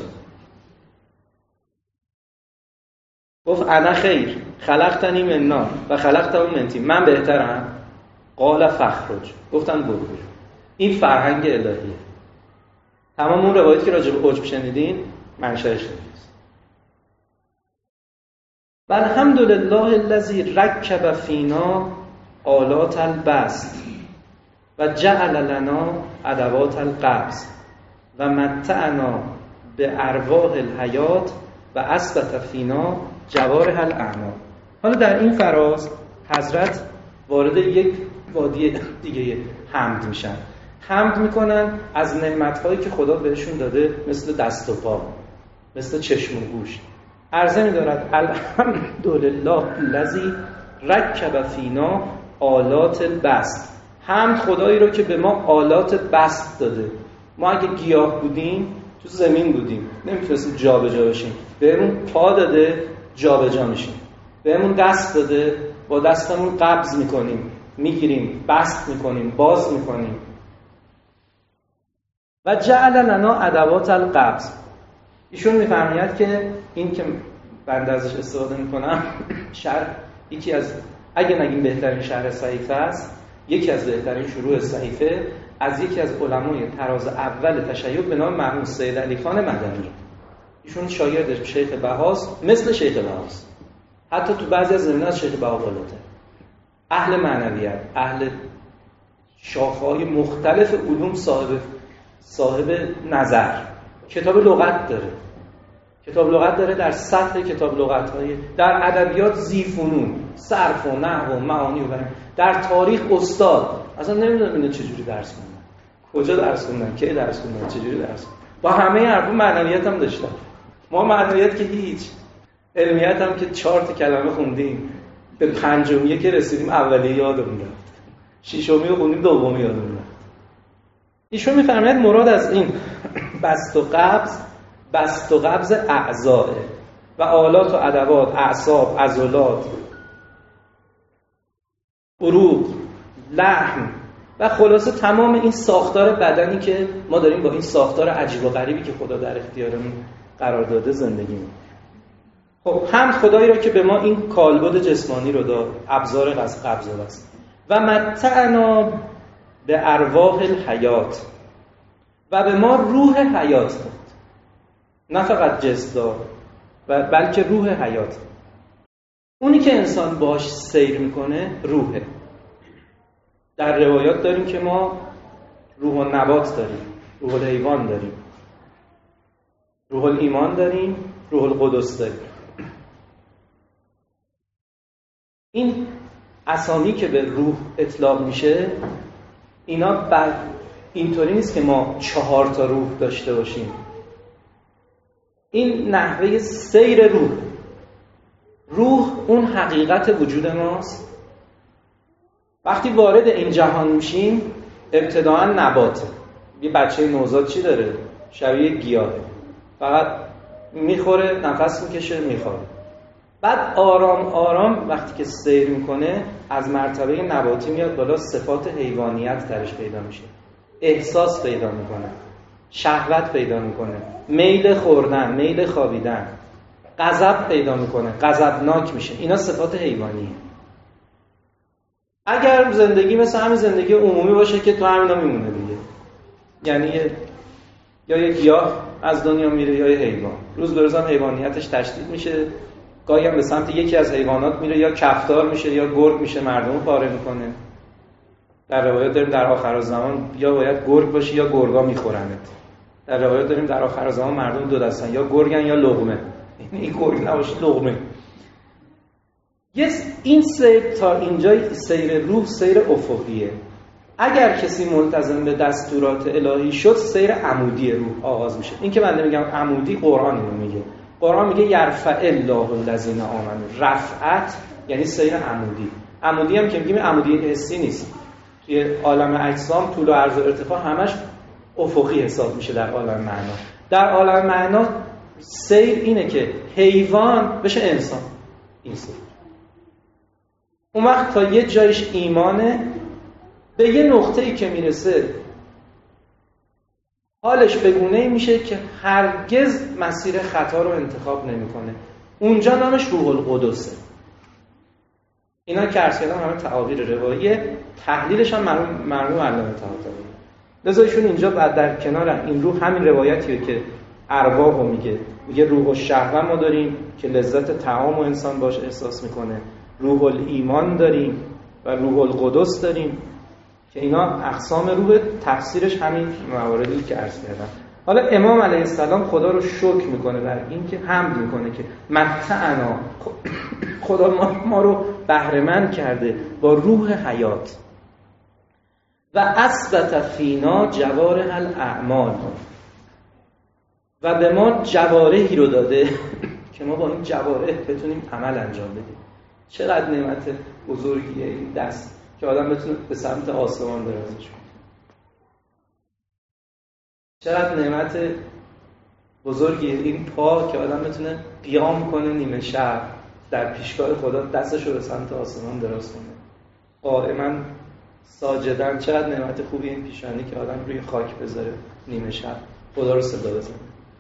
S5: گفت انا خیر خلقتنی من نار و خلقته من طین، من بهترم. قال فخرج، گفتن برو. این فرهنگ الهیه. تمام اون روایتی که راجع به عجب شنیدین منشأش نیست. و الحمدلله الذی رکب فینا آلات البسط و جعل لنا ادوات القبض و متعنا به ارواح الحیات و اثبت فینا جوارح الاعمال. حالا در این فراز حضرت وارد یک وادی دیگه حمد میشن. حمد میکنن از نعمت‌هایی که خدا بهشون داده، مثل دست و پا، مثل چشم و گوش. عرضه می‌دارد الحمدلله الذی رکب فینا آلات البسط. حمد خدایی رو که به ما آلات بسط داده. ما اگه گیاه بودیم، تو زمین بودیم، نمیتونستیم جا به جا بشیم. بهمون پا داده، جا به جا میشیم. بهمون دست داده، با دستمون قبض میکنیم، میگیریم، بسط میکنیم، باز میکنیم. و جعل لنا ادوات القبض. ایشون میفرماید که این که بنده ازش استفاده میکنم شرح یکی از، اگه نگیم بهترین شرح صحیفه است، یکی از بهترین شروع صحیفه از یکی از علمای طراز اول تشیع به نام مرحوم سید علی خان مدنی. ایشون شاگرد شیخ بهاست، مثل شیخ بهاست، حتی تو بعضی از زمینه‌ها از شیخ بها بالاتر. اهل معنویت، اهل شاخه‌های مختلف علوم، صاحب نظر. کتاب لغت داره در سطح کتاب لغت‌های، در ادبیات ذی‌فنون، صرف و نحو و معانی و بیان، در تاریخ استاد. اصلا نمیدونم اینا چجوری درس خوندن، کجا درس خوندن، کی درس خوندن، چجوری درس خوندن. با همه حرفا معنویت هم داشتن. ما معنویت که هیچ، علمیت هم که 4 کلمه خوندیم، به پنجمیه که رسیدیم اولیه یادمون رفت، ششمی رو خوندیم دومی یادمون رفت. ایشون میفرماید مراد از این بسط و قبض اعضاء و آلات و ادوات، اعصاب، عضلات، عروق، لحم و خلاصه تمام این ساختار بدنی که ما داریم با این ساختار عجیب و غریبی که خدا در اختیارمون قرار داده زندگی می‌کنیم. خب حمد خدایی را که به ما این کالبد جسمانی رو داد، ابزار قبض است، و متعنا به ارواح الحیات، و به ما روح حیات داد. نه فقط جسم داد بلکه روح حیات. اونی که انسان باش سیر میکنه روحه. در روایات داریم که ما روح النبات داریم، روح الحیوان داریم، روح الایمان داریم، روح القدس داریم. این اسامی که به روح اطلاق میشه، اینا اینطوری نیست که ما 4 روح داشته باشیم. این نحوه سیر روح اون حقیقت وجود ماست. وقتی وارد این جهان میشیم ابتداعا نباته. یه بچه نوزاد چی داره؟ شبیه گیاهه، فقط میخوره، نفس میکشه، میخوره. بعد آرام آرام وقتی که سیر میکنه از مرتبه نباتی میاد بالا، صفات حیوانیت درش پیدا میشه، احساس پیدا میکنه، شهوت پیدا میکنه، میل خوردن، میل خوابیدن، غضب پیدا میکنه، غضبناک میشه. اینا صفات حیوانیه. اگر زندگی مثل همین زندگی عمومی باشه که تو همینا میمونه دیگه، یعنی یا یه گیاه از دنیا میره یا یه حیوان. روز به روز هم حیوانیتش تشدید میشه، گاهی هم به سمت یکی از حیوانات میره، یا کفتار میشه یا گرگ میشه، مردم پاره میکنه. در روایات داریم در آخر زمان یا باید گرگ باشی یا گرگا میخورنت. در روایات داریم در آخر زمان مردم 2 دستن، یا گرگن یا لقمه. این گرگ نباشی لقمه. این سیر تا اینجای سیر روح سیر افقیه. اگر کسی ملتزم به دستورات الهی شد، سیر عمودی روح آغاز میشه. این که بنده میگم عمودی، قرآن اینو میگه. قرآن میگه یرفع الله الذین آمنوا. رفعت یعنی سیر عمودی. عمودی هم که میگیم عمودی حسی نیست. توی عالم اجسام طول و عرض و ارتفاع همش افقی حساب میشه. در عالم معنا، در عالم معنا سیر اینه که حیوان بشه انسان. این سیر اون وقت تا یه جایش ایمانه، به یه نقطه‌ای که میرسه حالش بگونه‌ای میشه که هرگز مسیر خطا رو انتخاب نمیکنه. اونجا نامش روح القدسه. اینا که عرض کردم همه تعابیر رواییه، تحلیلش هم مرحوم علامه طهاطبایی. لذا ایشون اینجا بعد در کنار این روح همین روایتیه که ارواح رو میگه روح الشهوه ما داریم که لذت طعام و انسان باش احساس میکنه، روح الایمان داریم و روح القدس داریم که اینا اقسام روح. تفسیرش همین مواردی که عرض کردم. حالا امام علیه السلام خدا رو شکر میکنه بر این که حمد میکنه که متعنا، خدا ما رو بهره‌مند کرده با روح حیات و اثبت فینا جوارح الاعمال، و به ما جوارحی رو داده که ما با این جوارح بتونیم عمل انجام بدیم. چقدر نعمت بزرگیه این دست که آدم بتونه به سمت آسمان درازش کنه. چقدر نعمت بزرگیه این پا که آدم بتونه قیام کنه نیمه شب در پیشگاه خدا دستش رو به سمت آسمان دراز کنه، قائما ساجدن. چقدر نعمت خوبی این پیشانی که آدم روی خاک بذاره نیمه شب خدا رو صدا بزنه.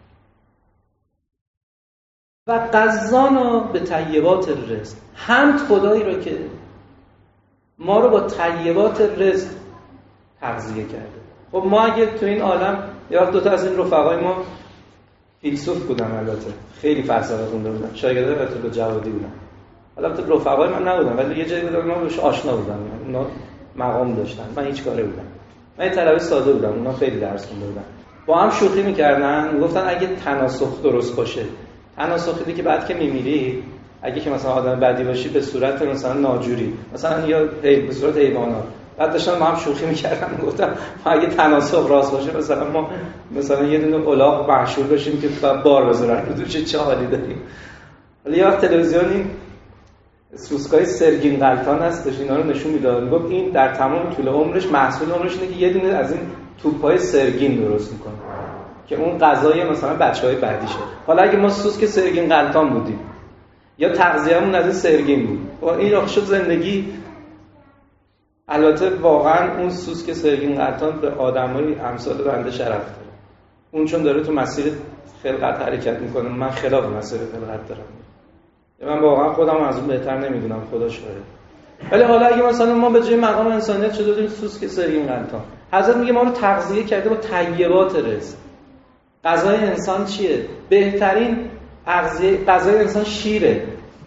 S5: و قزانا به طیبات الرزق، حمد خدایی رو که ما رو با طیبات رزق تغذیه کرده. خب ما اگه تو این عالم، یه وقت دوتا از این رفقای ما فیلسوف بودن، البته خیلی فلسفه خونده بودن، شاگردای آیت جوادی بودن. البته رفقای من نبودن ولی یه جایی بودن ما بهش آشنا بودن، اونا مقام داشتن، من هیچ کاره بودم. من یه طلبه ساده بودم، اونا خیلی درس خونده بودن. با هم شوخی می‌کردن، میگفتن اگه تناسخ درست باشه، تناسخی که بعد که میمیری اگه که مثلا آدم بدی باشی به صورت مثلا ناجوری، مثلا یا به صورت حیوانات. بعد داشتن ما هم شوخی می‌کردن، گفتم اگه تناسخ راست باشه مثلا ما مثلا یه دونه الاغ مشهور باشیم که بار بذارن رو چه حالی داریم. ولی یا تلویزیونی سوسکای سرگین غلطان هستش، اینا رو نشون میداد، میگفت این در تمام طول عمرش محصول عمرش اینه که یه دونه از این توپ‌های سرگین درست میکنه که اون غذای مثلا بچهای بعدیشه. حالا اگه ما سوسک سرگین غلطان بودیم یا تغذیه‌مون از این سرگین بود، این راه شد زندگی. البته واقعا اون سوسک سرگین غلطان به آدمای امثال بنده شرف داره، اون چون داره تو مسیر خلقت حرکت میکنه، من خلاف مسیر خلقت دارم. من واقعا خودم از اون بهتر نمیدونم، خدا شاهد. ولی حالا اگه مثلا ما به جای مقام انسانیت شده بودیم سوسک سرگین غلطان، حضرت میگه ما رو تغذیه کرده با طیبات رزق. غذای انسان چیه؟ بهترین غذای انسان شیره.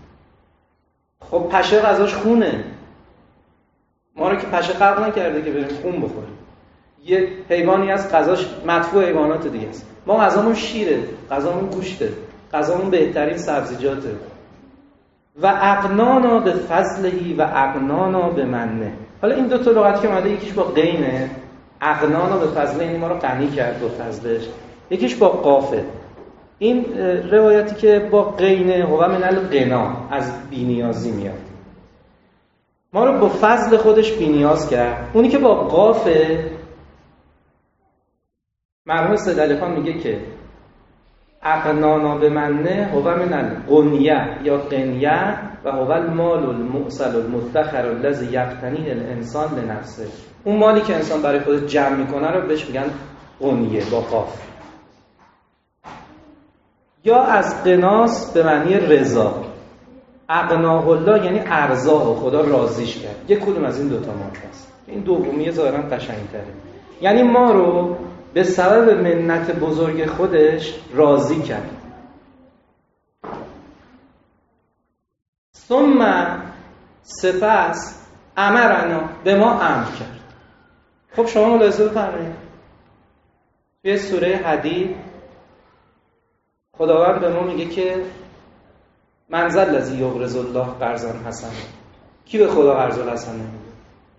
S5: خب پشه غذاش خونه، ما رو که پشه خلق نکرده که بریم خون بخوریم. یه حیوانی هست غذاش مدفوع حیوانات دیگه است. ما غذامون شیره، غذامون گوشته، غذامون بهترین سبزیجاته. و اغنانا به فضلهی و اغنانا به منه. حالا این دو تا لغت که اومده، یکیش با غینه، اغنانا به فضله، یعنی ما رو غنی کرد با فضلش، یکیش با قافه. این روایتی که با غینه هو من الغنا، از بی‌نیازی میاد، ما رو با فضل خودش بی‌نیاز کرد. اونی که با قافه، مرحوم سید علی خان میگه که اغنانا به منه هو من الغنیه یا قنیه و هو المال المؤصل المدخر الذی یقتنیه الانسان لنفسه. اون مالی که انسان برای خودش جمع میکنه رو بهش میگن غنیه با قاف. یا از قناس به معنی رضا، اغناه الله یعنی ارزاق، خدا راضیش کرد. یک کدوم از این دوتا معنی است. این دومیه ظاهرا قشنگ‌تره، یعنی ما رو به سبب منت بزرگ خودش راضی کرد. ثم سپس امرنا، به ما امر کرد. خب شما ملاحظه بفرمایید توی سوره حدید خداوند به ما میگه که من ذا الذی یقرض الله قرضا حسنا. کی به خدا قرض الحسنه میده؟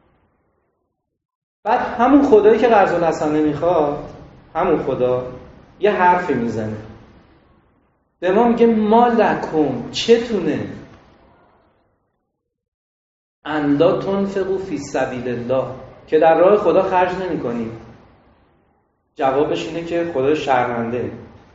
S5: بعد همون خدایی که قرض الحسنه میخواد، همون خدا یه حرفی میزنه به ما، میگه ما لکم، چتونه ان لا تنفقوا فی سبیل الله، که در راه خدا خرج نمی‌کنی. جوابش اینه که خدا شرمنده.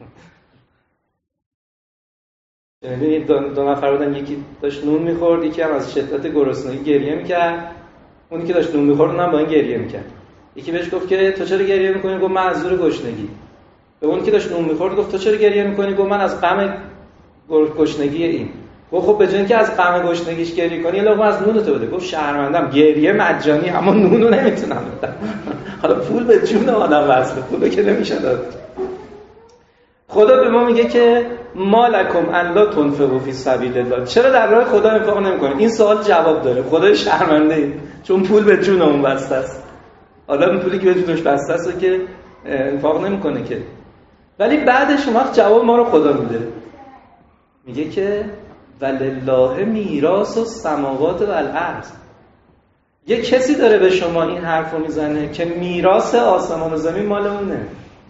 S5: یعنی دو نفر بودن، یکی داشت نون می‌خورد، یکی هم از شدت گرسنگی گریه می‌کرد. اونی که داشت نون می‌خورد اونم با این گریه می‌کرد. یکی بهش گفت که تو چرا گریه می‌کنی؟ گفت من از زور گشنگی. به اون که داشت نون می‌خورد گفت تو چرا گریه می‌کنی؟ گفت من از غم گشنگی این. گفت خب به جای اینکه از غم گشنگیش گریه کنی یه لقمه از نون تو بده. گفت شرمندم، گریه مجانی اما نونو نمیتونم بدم. حالا پول به جون آدم وصله، پولو که نمیشه داد. خدا به ما میگه که ما لکم ان لا تنفقوا فی سبیل الله، چرا در راه خدا انفاق نمی‌کنید؟ این سوال جواب داره. خدا شرمنده ای چون پول به جون اون بسته است. حالا اون پولی که به جونش بسته است که انفاق نمی‌کنه که. ولی بعدش وقت جواب ما رو خدا میده، میگه که ولله میراث السماوات و الارض. یه کسی داره به شما این حرفو میزنه که میراث آسمان و زمین مال اونه.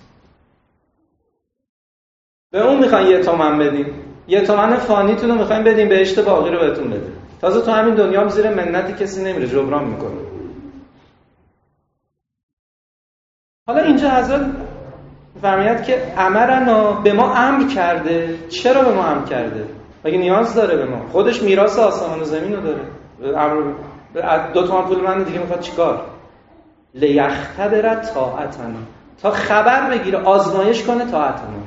S5: به اون میخواین 1 تومن بدین، 1 تومن فانیتون رو میخواین بدین، بهشت باقی رو بهتون بده. تازه تو همین دنیا هم زیر منتی کسی نمیره، جبران میکنه. حالا اینجا حضرت فرماید که امرنا، به ما امر کرده. چرا به ما امر کرده؟ مگه نیاز داره به ما؟ خودش میراث آسمان و زمین رو داره. دو تومن پول من دیگه میخواد چیکار؟ لیختبر طاعتنا، تا خبر بگیره، آزمایش کنه طاعتنا.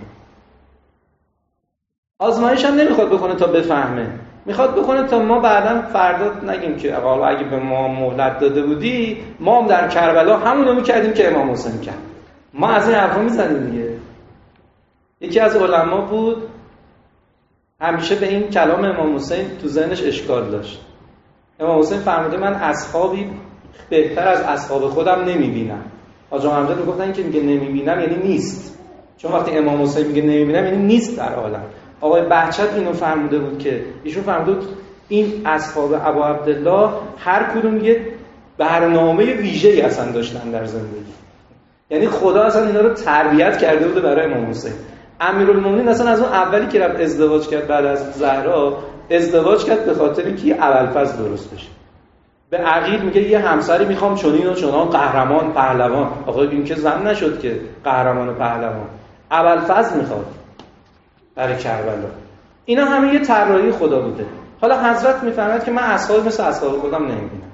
S5: آزمایش هم نمیخواد بکنه تا بفهمه، میخواد بکنه تا ما بعداً فردا نگیم که والا اگه به ما مهلت داده بودی ما هم در کربلا همونو میکردیم که امام حسین کرد. ما از این حرفا میزنیم دیگه. یکی از علما بود همیشه به این کلام امام حسین تو ذهنش اشکال داشت. امام حسین فرموده من اصحابی بهتر از اصحاب خودم نمیبینم. آقا محمد میگفتن که میگه نمیبینم یعنی نیست، چون وقتی امام حسین میگه نمیبینم یعنی نیست در عالم. آقای بهجت اینو فرموده بود که ایشون فرموده بود این اصحاب ابو عبدالله هر کدوم یه برنامه ویژه‌ای اصلا داشتن در زندگی، یعنی خدا اصلا اینا رو تربیت کرده بوده برای امام حسین. امیرالمومنین اصلا از اون اولی که رفت ازدواج کرد بعد از زهرا، ازدواج کرد به خاطر اینکه ابوالفضل درست بشه. به عقیل میگه یه همسری میخوام چنین و چنان، قهرمان پهلوان. آقا این که زن نشد که قهرمان و پهلوان، ابوالفضل میخواد برای کربلا. اینا همه یه طراحی خدا بوده. حالا حضرت میفهمد که من اصحاب مثل اصحاب خودم نمیبینم.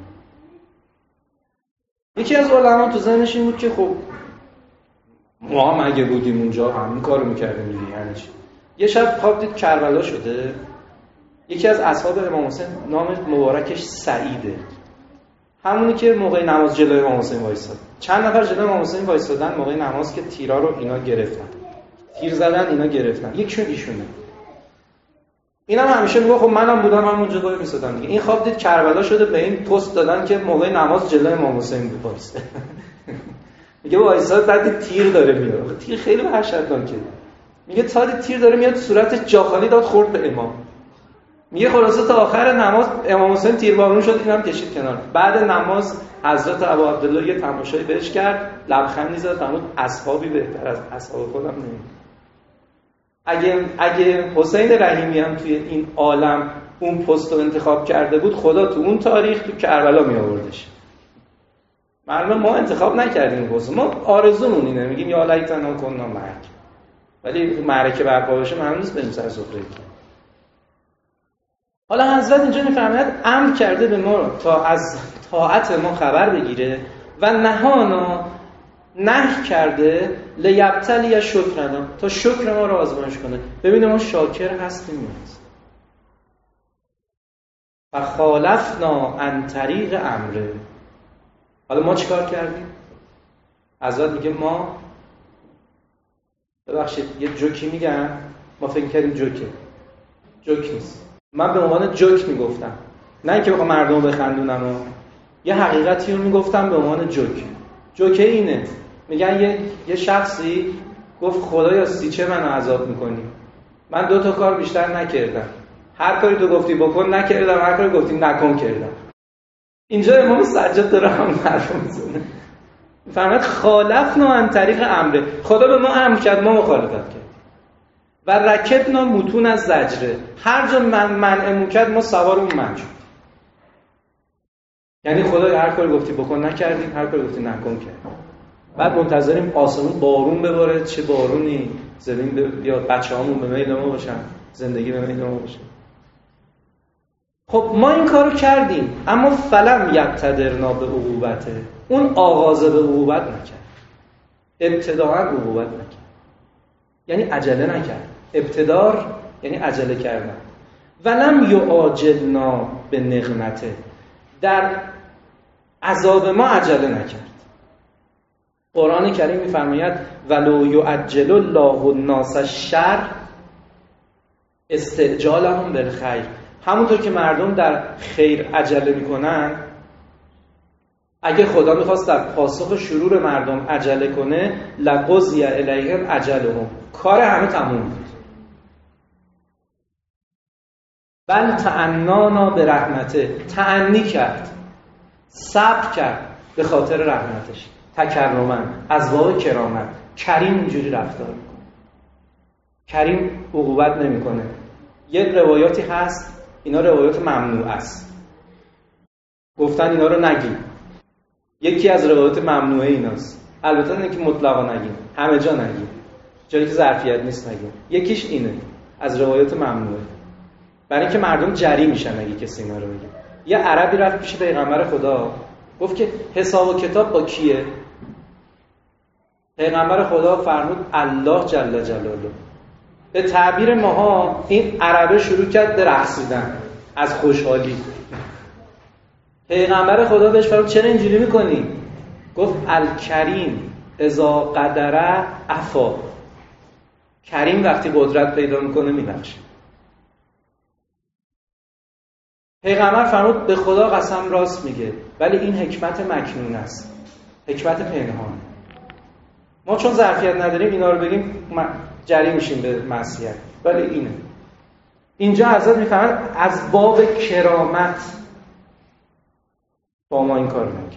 S5: یکی از علما تو ذهنش این بود که خب ما هم اگه بودیم اونجا همین کارو میکردیم دیگه. یعنی چی؟ یه شب خواب دید کربلا شده. یکی از اصحاب امام حسین نام مبارکش سعیده، همونی که موقع نماز جلوی امام حسین وایساد. چند نفر جلوی امام حسین وایسادن موقع نماز که تیرا رو اینا گرفتن، تیر زدن اینا گرفتن. یکیشون ایشونه. اینا همیشه میگه خب منم بودم همون جلوی میسادم دیگه. این خواب دید کربلا شده، به این پست دادن که موقع نماز جلوی امام حسین بود وایسه. میگه وایساد بعد تیر داره میاد. تیر خیلی وحشتناکه. میگه تا تیر داره میاد صورت جاخالی داد خورد به امام. میگه خلاصه تا آخر نماز امام حسین تیربارون شد، اینم کشید کنار. بعد نماز حضرت ابو عبدالله یه تماشایی بهش کرد، لبخندی زد، فرمود اصحابی بهتر از اصحاب خودم نمی‌بینم. اگه حسین رحیمی هم توی این عالم اون پست رو انتخاب کرده بود، خدا تو اون تاریخ تو کربلا می آوردش. معلومه ما انتخاب نکردیم پست، ما آرزومون اینه، میگیم یا لیتنا کنا معک، ولی معرکه برپا بشه معلوم نیست بریم سر سفره. حالا حضرت اینجا میفرماید امر کرده به ما تا از طاعت ما خبر بگیره و نهانا نهی کرده لیبتلی شکرنا، تا شکر ما رو آزمایش کنه، ببینه ما شاکر هستیم یا نیست. و خالفنا عن طریق امره. حالا ما چیکار کردیم؟ حضرت میگه ما، ببخشید یه جوکی میگم، ما فکر کردیم جوک نیست. من به عنوان جوک میگفتم، نه اینکه بخوام مردم رو بخندونم، یه حقیقتی رو میگفتم به عنوان جوک اینه. میگن یه شخصی گفت خدایا سیچه منو عذاب میکنی، من 2 تا کار بیشتر نکردم، هر کاری تو گفتی بکن نکردم، هر کاری گفتی نکن کردم. اینجا امام سجاد داره هم حرف میزنه، میفرماید خالفنا عن طریق امره، خدا به ما امر کرد ما مخالفت کرد. و رکبنا متون از زجره، هر جا منعمون کرد ما سوار اون من شد. یعنی خدا هر کاری گفتی بکن نکردیم، هر کاری گفتی نکن کردیم. بعد منتظریم آسمون بارون بباره، چه بارونی، زمین بیاد، بچه‌هامون به میل ما باشن، زندگی به میل ما باشه. خب ما این کارو کردیم، اما فلم یقتدرنا به عقوبته، اون آغاز به عقوبت نکرد، ابتداء عقوبت نکرد، یعنی عجله نکرد. ابتدار یعنی عجله کردن. ولم یعاجلنا به نقمته، در عذاب ما عجله نکرد. قرآن کریم می‌فرماید ولو یعجل الله الناس الشر استعجالهم بالخیر، همونطور که مردم در خیر عجله میکنن، اگه خدا میخواست در پاسخ شرور مردم عجله کنه لقضی الیهم اجلهم، کار همه تموم بود. بل تعنانا به رحمته، تعنی کرد، صبر کرد به خاطر رحمتش، تکرما، از باب کرامت. کریم اینجوری رفتار میکنه، کریم عقوبت نمیکنه. یک روایاتی هست اینا روایات ممنوع است، گفتن اینا رو نگیم. یکی از روایات ممنوعه ایناست، البته نه که مطلقا نگیم، همه جا نگیم، جایی که ظرفیت نیست نگیم. یکیش اینه از روایات ممنوعه. برای اینکه مردم جری میشن اگه کسی اینا رو بگه. یه عربی رفت پیش پیغمبر خدا گفت که حساب و کتاب با کیه؟ پیغمبر خدا فرمود الله جل جلاله. به تعبیر ماها این عربه شروع کرد به رقصیدن از خوشحالی. پیغمبر خدا بهش فرمود چرا اینجوری میکنی؟ گفت الکریم اذا قدره عفا. کریم وقتی قدرت پیدا میکنه میبخشه. پیغمبر فرمود به خدا قسم راست میگه، ولی این حکمت مکنون است، حکمت پنهان. ما چون ظرفیت نداریم اینا رو بگیم جری میشیم به معصیت، ولی اینه. اینجا حضرت میفرماید از باب کرامت با ما این کار نکرد،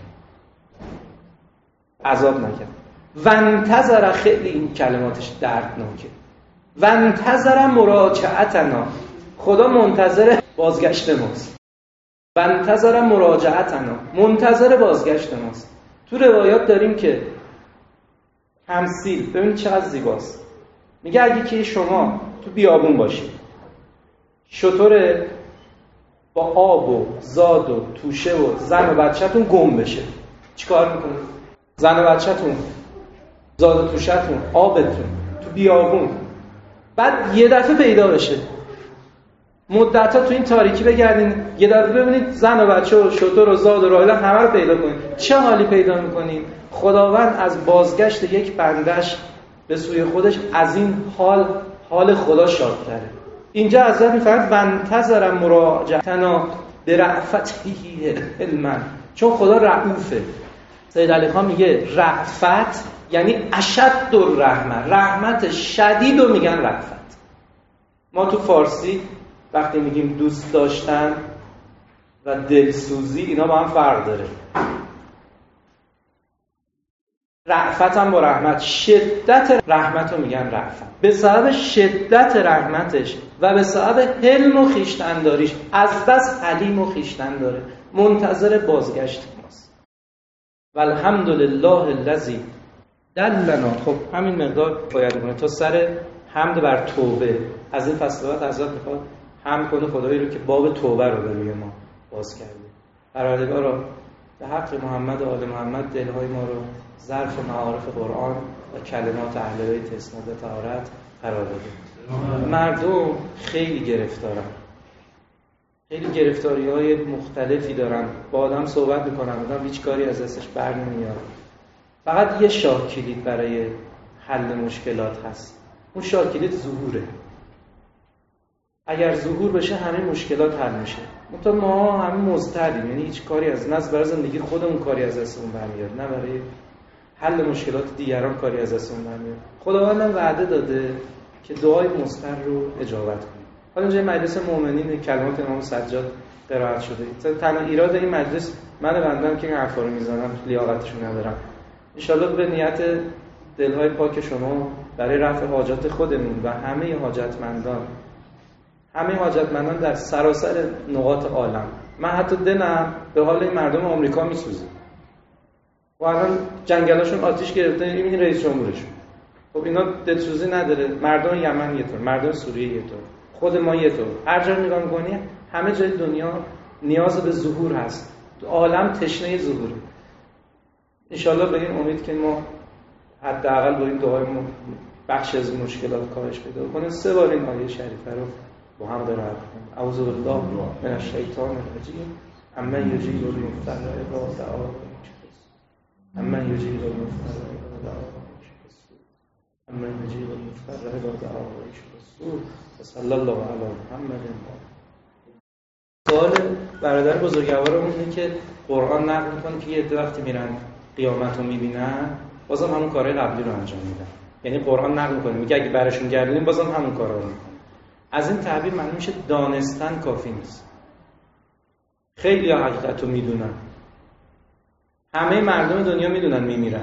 S5: عذاب نکرد. و انتظر، خیلی این کلماتش دردناکه، و انتظر مراجعتنا، خدا منتظر بازگشت ماست. و انتظر مراجعتنا، منتظر بازگشت ماست. تو روایات داریم که تمثیل، ببینید چقدر زیباست. میگه اگه که شما تو بیابون باشید، شتر با آب و زاد و توشه و زن و بچه‌تون گم بشه، چیکار میکنید؟ زن و بچه‌تون، زاد و توشه‌تون، آبتون تو بیابون، بعد یه دفعه پیدا بشه، مدت‌ها تو این تاریکی بگردین، یه دفعه ببینید زن و بچه و شتر و زاد و راحله همه رو پیدا کنید، چه حالی پیدا میکنید؟ خداوند از بازگشت یک بندش به سوی خودش از این حال خدا شادتره. اینجا حضرت میفرماید وانتظر مراجعتنا برأفته علما، چون خدا رؤوفه. سید علی خان میگه رأفت یعنی اشد الرحمه، رحمت شدید رو میگن رأفت. ما تو فارسی وقتی میگیم دوست داشتن و دلسوزی اینا با هم فرق داره. رأفت هم با رحمت، شدت رحمت رو میگن رأفت. به سبب شدت رحمتش و به سبب حلم و خویشتن‌داریش از بس حلیم و خویشتن‌داره، منتظر بازگشت ماست. والحمدلله الذی دلنا. خب همین مقدار باید کنه تا سر حمد بر توبه. از این فصل بعد حضرت میخواد حمد کنه خدایی رو که باب توبه رو به روی ما باز کرده. پروردگارا به حق محمد و آل محمد دلهای ما رو ظرف معارف قرآن و کلمات اهل بیت اسمت و طهارت قرار بده. مردم خیلی گرفتارن، خیلی گرفتاری‌های مختلفی دارن، با آدم صحبت میکنن، آدم هیچ کاری از دستش بر نمیاد. فقط یه شاه کلید برای حل مشکلات هست، اون شاه کلید ظهوره. اگر ظهور بشه همه مشکلات حل میشه. منتها ما همه مضطریم، یعنی هیچ کاری نه برای زندگی خودمون کاری از دستمون برمیاد، نه برای حل مشکلات دیگران کاری از دستمون برمیاد. خداوند وعده داده که دعای مضطر رو اجابت کنه. حالا اینجا مجلس مؤمنین کلمات امام سجاد قرائت شده. تنها ایراد این مجلس من بندم که این حرفا رو میزنم لیاقتشو ندارم. ان شاءالله به نیت دلهای پاک شما برای رفع حاجات خودمون و همه حاجتمندان در سراسر نقاط عالم. من حتی دلم به حال این مردم آمریکا میسوزه و الان جنگلاشون آتیش گرفته، این رئیس جمهورشون. خب اینا دلسوزی نداره؟ مردم یمن یه طور، مردم سوریه یه طور، خود ما یه طور. هر جا نگاه می‌کنی همه جای دنیا نیاز به ظهور هست، عالم تشنه ظهوره. ان شاءالله به این امید که ما حداقل با این دعای بخش از مشکلات کاهش پیدا کنه. 3 بار این آیه شریفه رو با هم قرائت کنیم. اعوذ بالله من الشیطان الرجیم. اما یجیب المضطر اذا دعاه اما یجیب المضطر اذا دعاه اما یجیب المضطر اذا دعاه صلی الله علی محمد. سوال برادر بزرگوارمون اینه که قرآن نقل می‌کنه که یه عده وقتی میرن قیامت رو می‌بینن بازم همون کارهای قبلی رو انجام میدن. یعنی قرآن نقل می‌کنه میگه اگه برشون گردونیم بازم همون کارا رو می‌کنن. از این تعبیر معنی میشه دانستن کافی نیست. خیلی ها حقیقت رو میدونن، همه مردم دنیا میدونن میمیرن.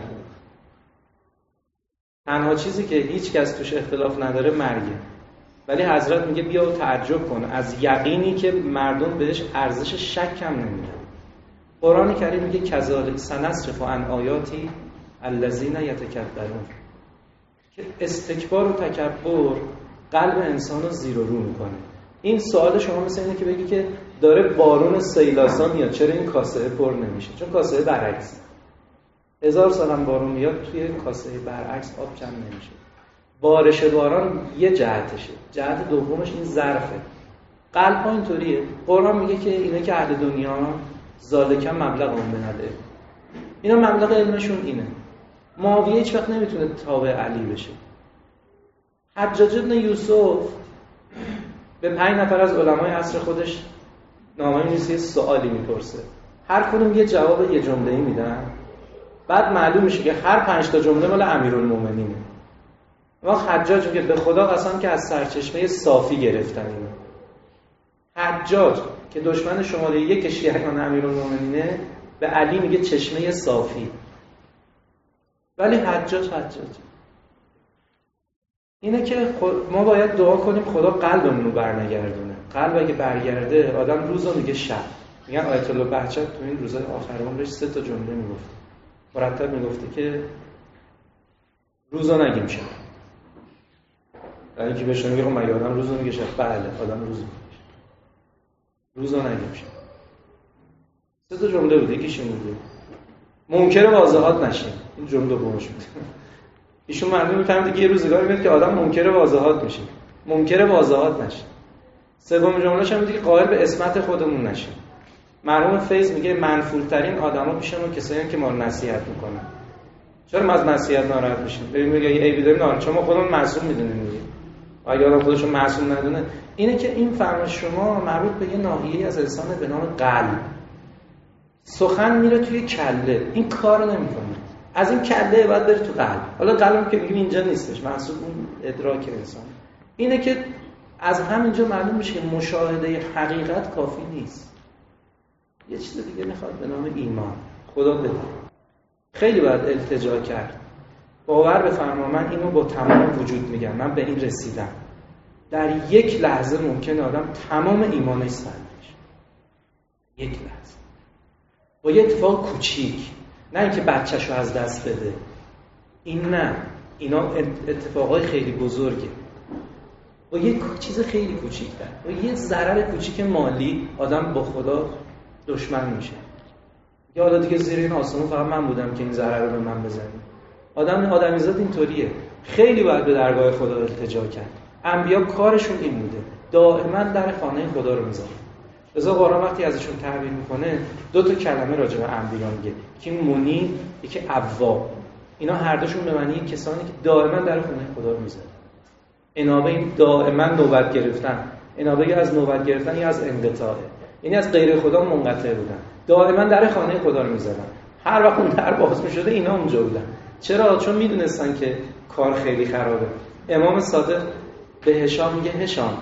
S5: تنها چیزی که هیچ کس توش اختلاف نداره مرگه. ولی حضرت میگه بیا و تعجب کن از یقینی که مردم بهش ارزش شک هم نمیدن. قرآن کریم میگه کذالک سنصرف عن آیاتی الذین یتکبرون، که استکبار و تکبر قلب انسان رو زیر و رو میکنه. این سوال شما مثل اینه که بگی که داره بارون سیلاسا میاد، چرا این کاسه پر نمیشه؟ چون کاسه برعکس. 1000 سالم بارون میاد، توی کاسه برعکس آب جمع نمیشه. بارش باران یه جهتشه، جهت دومش این ظرفه. قلب ها اینطوریه. قرآن میگه که اینا که اهل دنیا ذالکم مبلغ من العلم، اینا مبلغ علمشون اینه. معاویه هیچ وقت نمیتونه تابع علی بشه. حجاج بن یوسف به 5 نفر از علمای عصر خودش نامه می‌نویسه، سوالی میپرسه، هر کدوم یه جواب یه جمله‌ای میدن، بعد معلوم میشه که هر 5 تا جمله مال امیرالمومنینه. ما حجاج میگه به خدا قسم که از سرچشمه صافی گرفتن اینو. حجاج که دشمن شماره 1 شیعیان امیرالمومنینه به علی میگه چشمه صافی، ولی حجاج اینه که ما باید دعا کنیم خدا قلبمون رو برنگردونه. قلب اگه برگرده آدم روزو میگه شب. میگن آیت الله بهجت تو این روزهای آخر عمرش 3 تا جمله میگفت، مرتب میگفته که روزو نگیم شب. یعنی که بهش میگه مگه آدم روزو میگه شب؟ بله آدم روزو میگه شب. روزو نگیم شب. 3 تا جمله بود، یکیش این بود منکر واضحات نشین. این جمله دومش بود. ایشون مردم میفهمید که یه روزگاری میاد که آدم منکر واضحات میشه، منکر واضحات نشه. سوم جمله‌ش هم میگه که قائل به اسمت خودمون نشه. مرحوم فیض میگه منفورترین آدما پیشمون کسایی که ما رو نصیحت میکنن. چرا ما از نصیحت ناراحت میشیم؟ ببین میگه ای بیداریم ناراحت، چون ما خودمون معصوم میدونیم میگه. اگه آدم خودشو معصوم ندونه، اینه که این فهم شما مربوط به یه ناحیه‌ای از انسان به نام قلب. سخن میره توی کله، این کارو نمیکنه. از این کله بعد بره تو قلب. حالا قلبم که میگیم اینجا نیستش، محسوب اون ادراک انسان. اینه که از همینجا معلوم میشه که مشاهده حقیقت کافی نیست. یه چیز دیگه میخواد به نام ایمان. خدا بده. خیلی باید التجا کرد. باور بفرما من اینو با تمام وجود میگم، من به این رسیدم. در یک لحظه ممکنه آدم تمام ایمانش سلب بشه. یک لحظه. با یه اتفاق کوچیک، نه اینکه بچه‌شو از دست بده. این نه، اینا اتفاقای خیلی بزرگه. با یه چیز خیلی کوچیک‌تر، با یه ضرر کوچیک مالی آدم با خدا دشمن میشه. یا حالا دیگه زیر این آسمون فقط من بودم که این ضرر رو به من بزنه. آدمیزاد اینطوریه. خیلی باید به درگاه خدا التجا کرد. انبیا کارشون این بوده، دائما در خانه خدا رو میذارن. لذا قرآن وقتی ازشون تعبیر میکنه 2 تا کلمه راجع به انبیا میگه، یکی منیب، یکی اواب. اینا هر دوشون به معنی کسانی که دائما در خانه خدا رو میذارن. انابه این دائما نوبت گرفتن. انابه از نوبت گرفتن یا از انقطاعه، یعنی از غیر خدا منقطع بودن، دائما در خانه خدا رو میذارن. هر وقت اون در باز میشده اینا اونجا بودن. چرا؟ چون میدونستن که کار خیلی خرابه. امام صادق به هشام میگه هشام،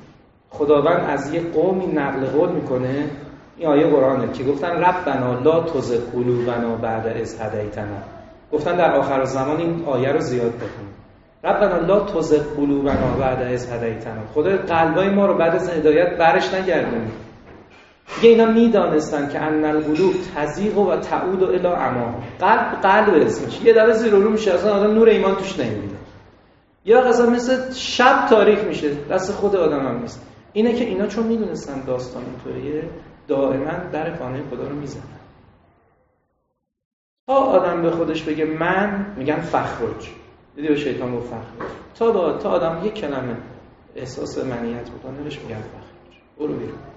S5: خداوند از یه قومی نقل قول میکنه، این آیه قرآنه که گفتن ربنا لا تزغ قلوبنا بعد اذ هدیتنا. گفتن در آخر زمان این آیه رو زیاد بخونیم. ربنا لا تزغ قلوبنا بعد اذ هدیتنا. خدا قلبای ما رو بعد از هدایت برش نگردونه. دیگه اینا میدانستن که ان القلوب تزیغ و تعود الی عماها. قلب اسمش یه دفعه زیر و رو میشه، اصلا آدم نور ایمان توش نمیبینه. یا قضا مثل شب تاریک میشه، دست خود آدم هم نیست. اینه که اینا چون میدونستن داستان اینطوریه دائما در خانه خدا رو میزنن. تا آدم به خودش بگه من، میگن فخرج. دیدی به شیطان گفت فخرج. تا آدم یک کلمه احساس منیت بکنه بهش میگن فخرج. برو بیرون.